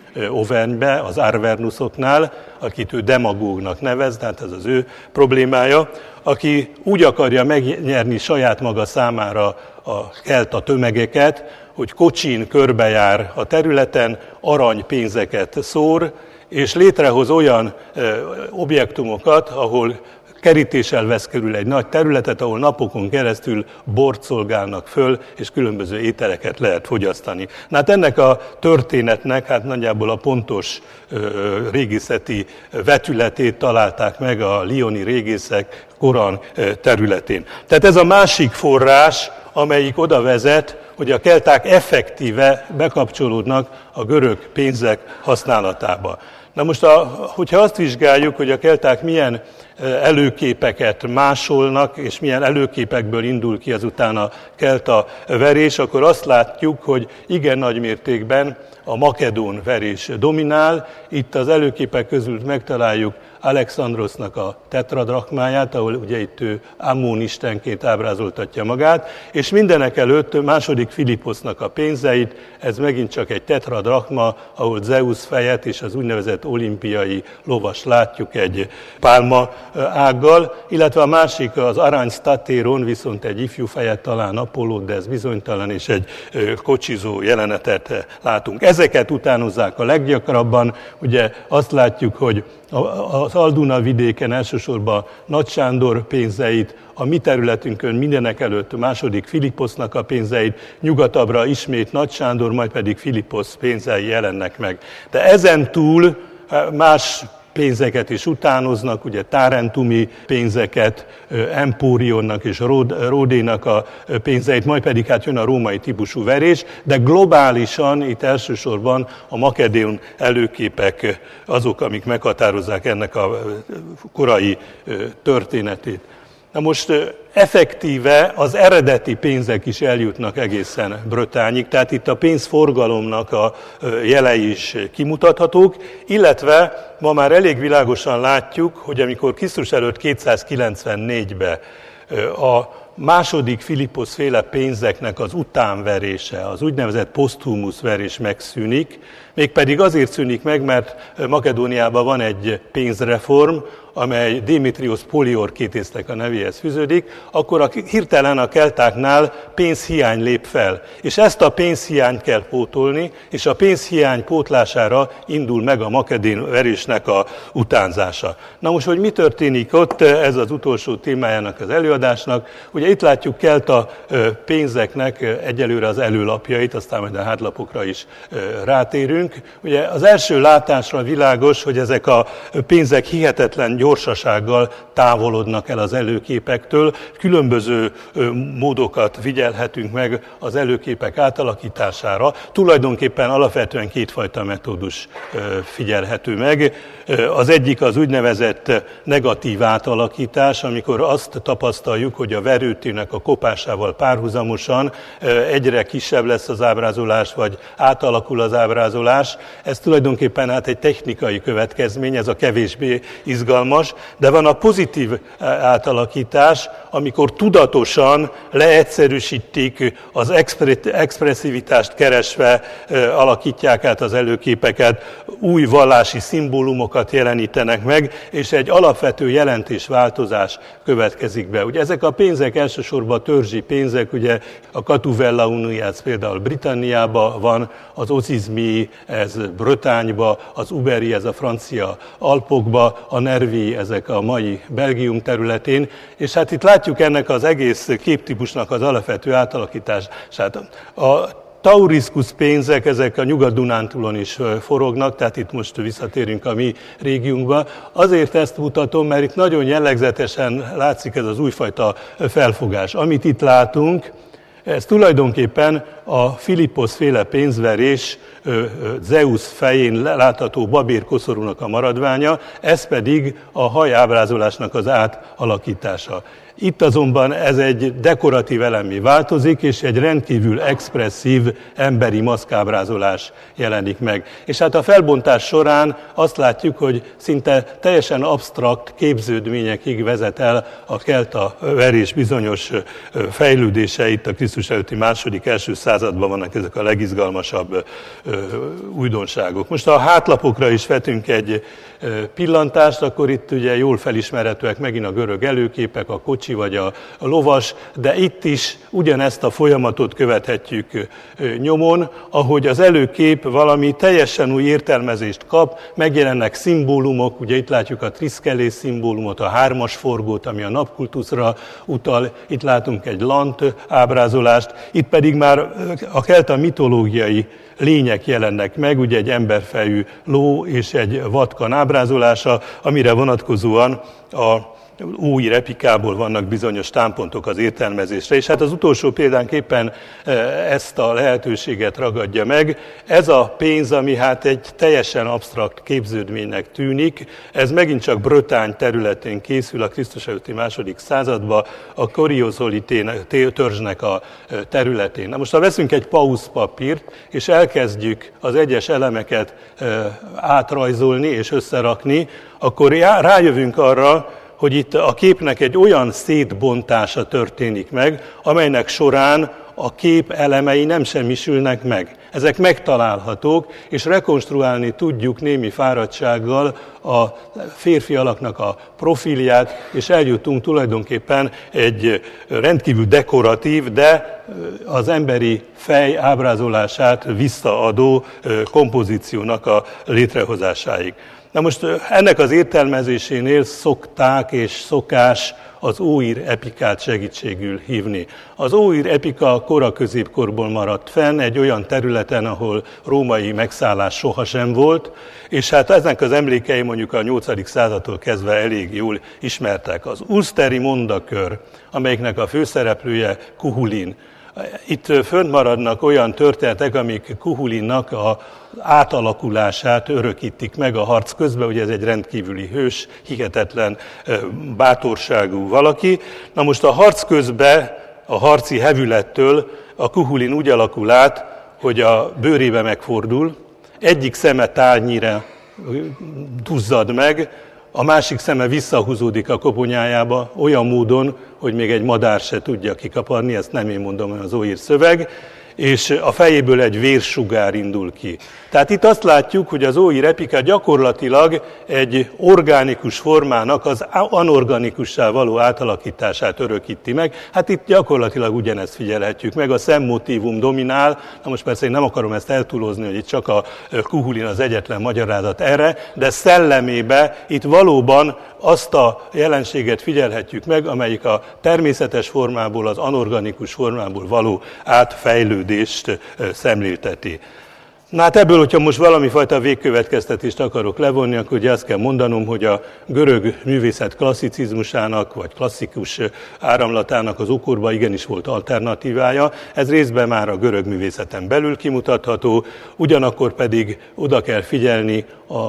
Auvergne-be, az Arvernuszoknál, akit ő demagógnak nevez, tehát ez az ő problémája, aki úgy akarja megnyerni saját maga számára a kelta tömegeket, hogy kocsin körbejár a területen, aranypénzeket szór, és létrehoz olyan objektumokat, ahol kerítéssel vesz körül egy nagy területet, ahol napokon keresztül bort szolgálnak föl, és különböző ételeket lehet fogyasztani. Na hát ennek a történetnek hát nagyjából a pontos ö, régészeti vetületét találták meg a lyoni régészek Koran területén. Tehát ez a másik forrás, amelyik oda vezet, hogy a kelták effektíve bekapcsolódnak a görög pénzek használatába. Na most, a, hogyha azt vizsgáljuk, hogy a kelták milyen előképeket másolnak, és milyen előképekből indul ki azután a kelta verés, akkor azt látjuk, hogy igen nagy mértékben a makedón verés dominál. Itt az előképek közül megtaláljuk Alexandrosznak a tetradrachmáját, ahol ugye itt ő Ammón istenként ábrázoltatja magát, és mindenek előtt második Philipposznak a pénzeit, ez megint csak egy tetradrachma, ahol Zeus fejet és az úgynevezett olimpiai lovas látjuk egy pálma ággal, illetve a másik az arany statéron, viszont egy ifjú fejet, talán Apollót, de ez bizonytalan, és egy kocsizó jelenetet látunk. Ezeket utánozzák a leggyakrabban, ugye azt látjuk, hogy az Alduna vidéken elsősorban Nagy Sándor pénzeit, a mi területünkön mindenek előtt második Philipposznak a pénzeit, nyugatabbra ismét Nagy Sándor, majd pedig Philipposz pénzei jelennek meg. De ezen túl más pénzeket is utánoznak, ugye Tarentumi pénzeket, Empórionnak és Ródénak a pénzeit, majd pedig hát jön a római típusú verés, de globálisan itt elsősorban a makedón előképek azok, amik meghatározzák ennek a korai történetét. Na most effektíve az eredeti pénzek is eljutnak egészen Brötányig, tehát itt a pénzforgalomnak a jelei is kimutathatók, illetve ma már elég világosan látjuk, hogy amikor Krisztus előtt kétszázkilencvennégyben a második Philipposz féle pénzeknek az utánverése, az úgynevezett poszthumus verés megszűnik, mégpedig azért szűnik meg, mert Makedóniában van egy pénzreform, amely Démétriosz Poliorkétésznek a nevéhez fűződik, akkor a, hirtelen a keltáknál pénzhiány lép fel. És ezt a pénzhiányt kell pótolni, és a pénzhiány pótlására indul meg a makedón verésnek a utánzása. Na most, hogy mi történik ott, ez az utolsó témájának az előadásnak. Ugye itt látjuk kelta pénzeknek egyelőre az előlapjait, aztán majd a hátlapokra is rátérünk. Ugye az első látásra világos, hogy ezek a pénzek hihetetlen gyorsasággal távolodnak el az előképektől. Különböző módokat figyelhetünk meg az előképek átalakítására. Tulajdonképpen alapvetően kétfajta metódus figyelhető meg. Az egyik az úgynevezett negatív átalakítás, amikor azt tapasztaljuk, hogy a verőtőnek a kopásával párhuzamosan egyre kisebb lesz az ábrázolás, vagy átalakul az ábrázolás. Ez tulajdonképpen hát egy technikai következmény, ez a kevésbé izgalmas, de van a pozitív átalakítás, amikor tudatosan leegyszerűsítik, az expresszivitást keresve alakítják át az előképeket, új vallási szimbólumokat jelenítenek meg, és egy alapvető jelentésváltozás következik be. Ugye ezek a pénzek elsősorban törzsi pénzek, ugye a Catuvella Uniát például Britanniában van, az Ozizmi, ez Brötányba, az Uberi, ez a francia Alpokba, a Nervi, ezek a mai Belgium területén, és hát itt látjuk ennek az egész képtípusnak az alapvető átalakítását. A tauriszkusz pénzek, ezek a Nyugat-Dunántúlon is forognak, tehát itt most visszatérünk a mi régiunkba. Azért ezt mutatom, mert itt nagyon jellegzetesen látszik ez az újfajta felfogás. Amit itt látunk, ez tulajdonképpen a Philipposz féle pénzverés Zeus fején látható babér koszorúnak a maradványa, ez pedig a hajábrázolásnak az átalakítása. Itt azonban ez egy dekoratív elemmé változik, és egy rendkívül expresszív emberi maszkábrázolás jelenik meg. És hát a felbontás során azt látjuk, hogy szinte teljesen absztrakt képződményekig vezet el a kelta verés bizonyos fejlődése. Itt a Krisztus előtti második, első században vannak ezek a legizgalmasabb újdonságok. Most a hátlapokra is vetünk egy pillantást, akkor itt ugye jól felismerhetőek megint a görög előképek, a kocsi vagy a lovas, de itt is ugyanezt a folyamatot követhetjük nyomon, ahogy az előkép valami teljesen új értelmezést kap, megjelennek szimbólumok, ugye itt látjuk a triszkelés szimbólumot, a hármas forgót, ami a napkultuszra utal, itt látunk egy lant ábrázolást, itt pedig már a kelta mitológiai lények jelennek meg, ugye egy emberfejű ló és egy vatkan ábrázolása, amire vonatkozóan a új epikából vannak bizonyos támpontok az értelmezésre, és hát az utolsó példánk éppen ezt a lehetőséget ragadja meg. Ez a pénz, ami hát egy teljesen absztrakt képződménynek tűnik, ez megint csak Bretagne területén készül a Krisztus előtti második században, a Koriozoli törzsnek a területén. Na most, ha veszünk egy pauszpapírt, és elkezdjük az egyes elemeket átrajzolni és összerakni, akkor rájövünk arra, hogy itt a képnek egy olyan szétbontása történik meg, amelynek során a kép elemei nem semmisülnek meg. Ezek megtalálhatók, és rekonstruálni tudjuk némi fáradtsággal a férfi alaknak a profilját, és eljutunk tulajdonképpen egy rendkívül dekoratív, de az emberi fej ábrázolását visszaadó kompozíciónak a létrehozásáig. Na most ennek az értelmezésénél szokták és szokás az óír epikát segítségül hívni. Az óír epika a kora középkorból maradt fenn, egy olyan területen, ahol római megszállás sohasem volt, és hát ezek az emlékei mondjuk a nyolcadik századtól kezdve elég jól ismertek. Az ulszteri mondakör, amelyiknek a főszereplője Cuchulain. Itt fönnmaradnak olyan történetek, amik Cuchulainnak a átalakulását örökítik meg a harc közben, ugye ez egy rendkívüli hős, hihetetlen bátorságú valaki. Na most a harc közben, a harci hevülettől a Cuchulain úgy alakul át, hogy a bőrébe megfordul, egyik szeme tárnyira duzzad meg, a másik szeme visszahúzódik a koponyájába olyan módon, hogy még egy madár se tudja kikaparni, ezt nem én mondom, hanem az óír szöveg, és a fejéből egy vérsugár indul ki. Tehát itt azt látjuk, hogy az óír epika gyakorlatilag egy organikus formának az anorganikussá való átalakítását örökíti meg. Hát itt gyakorlatilag ugyanezt figyelhetjük meg, a szemmotívum dominál. Na most persze én nem akarom ezt eltúlozni, hogy itt csak a Cuchulain az egyetlen magyarázat erre, de szellemébe itt valóban azt a jelenséget figyelhetjük meg, amelyik a természetes formából, az anorganikus formából való átfejlődést szemlélteti. Na hát ebből, hogyha most valami fajta végkövetkeztetést akarok levonni, akkor ugye azt kell mondanom, hogy a görög művészet klasszicizmusának, vagy klasszikus áramlatának az ókorban igenis volt alternatívája. Ez részben már a görög művészeten belül kimutatható, ugyanakkor pedig oda kell figyelni a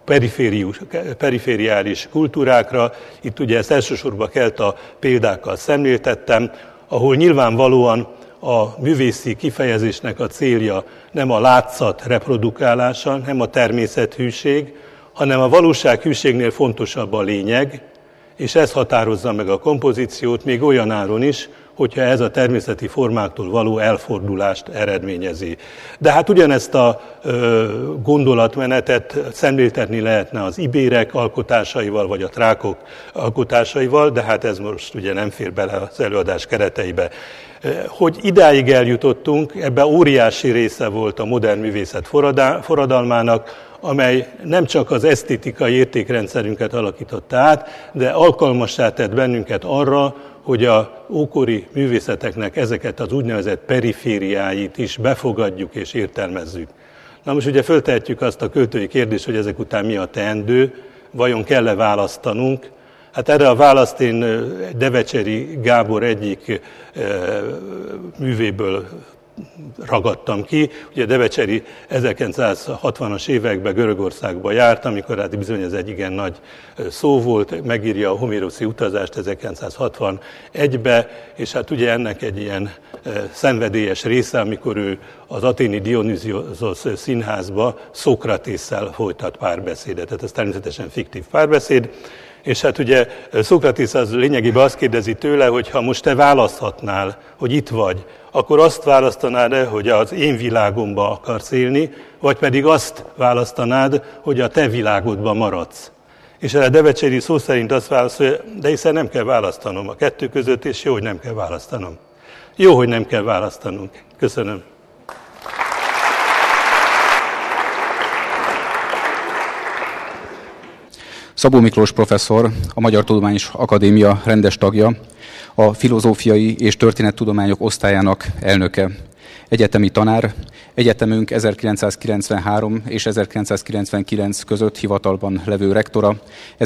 perifériális kultúrákra. Itt ugye ezt elsősorban kelta példákkal szemléltettem, ahol nyilvánvalóan a művészi kifejezésnek a célja nem a látszat reprodukálása, nem a természethűség, hanem a valósághűségnél fontosabb a lényeg, és ez határozza meg a kompozíciót még olyan áron is, hogyha ez a természeti formáktól való elfordulást eredményezi. De hát ugyanezt a ö, gondolatmenetet szemléltetni lehetne az ibérek alkotásaival, vagy a trákok alkotásaival, de hát ez most ugye nem fér bele az előadás kereteibe. Hogy idáig eljutottunk, ebben óriási része volt a modern művészet forradalmának, amely nem csak az esztétikai értékrendszerünket alakította át, de alkalmassá tett bennünket arra, hogy a ókori művészeteknek ezeket az úgynevezett perifériáit is befogadjuk és értelmezzük. Na most ugye föltehetjük azt a költői kérdést, hogy ezek után mi a teendő, vajon kell-e választanunk? Hát erre a választ én Devecseri Gábor egyik művéből ragadtam ki. Ugye Devecseri ezerkilencszázhatvanas években Görögországba járt, amikor hát bizony ez egy igen nagy szó volt, megírja a homéroszi utazást ezerkilencszázhatvanegybe, és hát ugye ennek egy ilyen szenvedélyes része, amikor ő az athéni Dionysios színházba Szokratésszel folytat párbeszédet. Tehát ez természetesen fiktív párbeszéd. És hát ugye Szokratész az lényegében azt kérdezi tőle, hogy ha most te választhatnál, hogy itt vagy, akkor azt választanád-e, hogy az én világomba akarsz élni, vagy pedig azt választanád, hogy a te világodban maradsz. És erre Devecseri szó szerint azt válaszolja, de hiszen nem kell választanom a kettő között, és jó, hogy nem kell választanom. Jó, hogy nem kell választanunk. Köszönöm. Szabó Miklós professzor, a Magyar Tudományos Akadémia rendes tagja, a filozófiai és történettudományok osztályának elnöke, egyetemi tanár, egyetemünk ezerkilencszázkilencvenhárom és ezerkilencszázkilencvenkilenc között hivatalban levő rektora,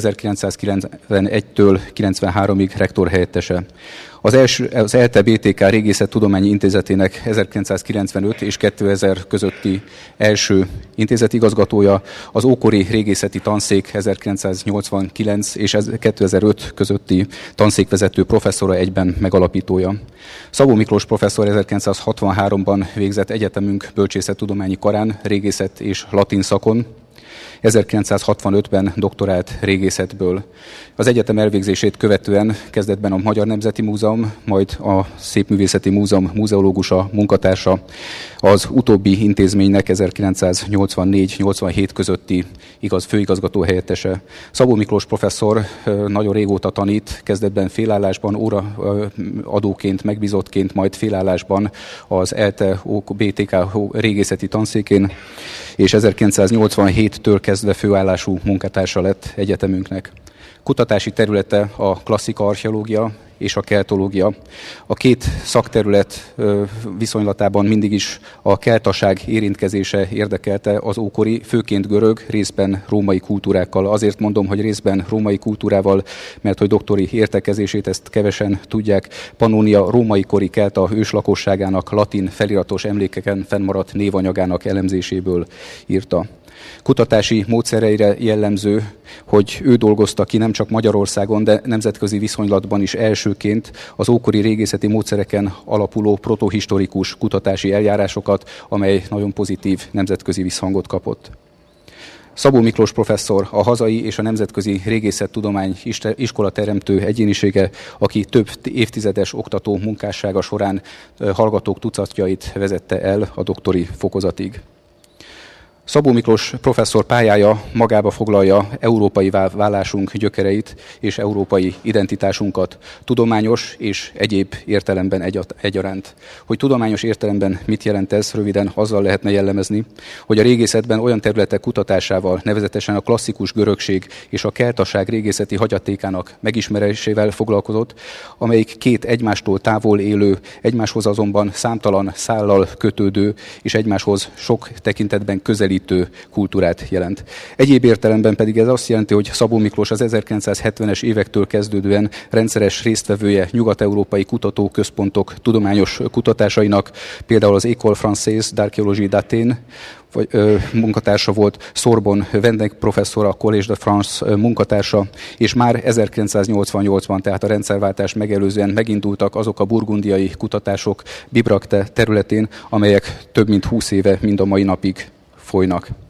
ezerkilencszázkilencvenegytől kilencvenháromig rektor helyettese. Az, első, az E L T E B T K Régészettudományi Intézetének ezerkilencszázkilencvenöt és kétezer közötti első intézetigazgatója, az ókori régészeti tanszék ezerkilencszáznyolcvankilenc és kétezer-öt közötti tanszékvezető professzora, egyben megalapítója. Szabó Miklós professzor ezerkilencszázhatvanháromban végzett egyetemünk bölcsészettudományi karán régészet és latin szakon, ezerkilencszázhatvanötben doktorált régészetből. Az egyetem elvégzését követően kezdetben a Magyar Nemzeti Múzeum, majd a Szépművészeti Múzeum múzeológusa, munkatársa, az utóbbi intézménynek ezerkilencszáznyolcvannégy-nyolcvanhét közötti igaz, főigazgató helyettese. Szabó Miklós professzor nagyon régóta tanít, kezdetben félállásban, óraadóként, megbízottként, majd félállásban az E L T E B T K régészeti tanszékén, és ezerkilencszáznyolcvanhéttől kezdve főállású munkatársa lett egyetemünknek. Kutatási területe a klasszika archeológia és a keltológia. A két szakterület viszonylatában mindig is a keltaság érintkezése érdekelte az ókori, főként görög, részben római kultúrákkal. Azért mondom, hogy részben római kultúrával, mert hogy doktori értekezését ezt kevesen tudják. Pannónia római kori kelta őslakosságának latin feliratos emlékeken fennmaradt névanyagának elemzéséből írta. Kutatási módszereire jellemző, hogy ő dolgozta ki nem csak Magyarországon, de nemzetközi viszonylatban is elsőként az ókori régészeti módszereken alapuló protohistorikus kutatási eljárásokat, amely nagyon pozitív nemzetközi visszhangot kapott. Szabó Miklós professzor a hazai és a nemzetközi régészettudomány iskola teremtő egyénisége, aki több évtizedes oktató munkássága során hallgatók tucatjait vezette el a doktori fokozatig. Szabó Miklós professzor pályája magába foglalja európai válásunk gyökereit és európai identitásunkat, tudományos és egyéb értelemben egyaránt. Hogy tudományos értelemben mit jelent ez, röviden azzal lehetne jellemezni, hogy a régészetben olyan területek kutatásával, nevezetesen a klasszikus görögség és a keltaság régészeti hagyatékának megismerésével foglalkozott, amelyik két egymástól távol élő, egymáshoz azonban számtalan szállal kötődő és egymáshoz sok tekintetben közelítő kultúrát jelent. Egyéb értelemben pedig ez azt jelenti, hogy Szabó Miklós az ezerkilencszázhetvenes évektől kezdődően rendszeres résztvevője nyugat-európai kutatóközpontok tudományos kutatásainak, például az École Française d'Archéologie d'Athènes, vagy ö, munkatársa volt, Sorbonne vendégprofesszor, a Collège de France munkatársa, és már ezerkilencszáznyolcvannyolcban, tehát a rendszerváltás megelőzően megindultak azok a burgundiai kutatások Bibracte területén, amelyek több mint húsz éve mind a mai napig folynak.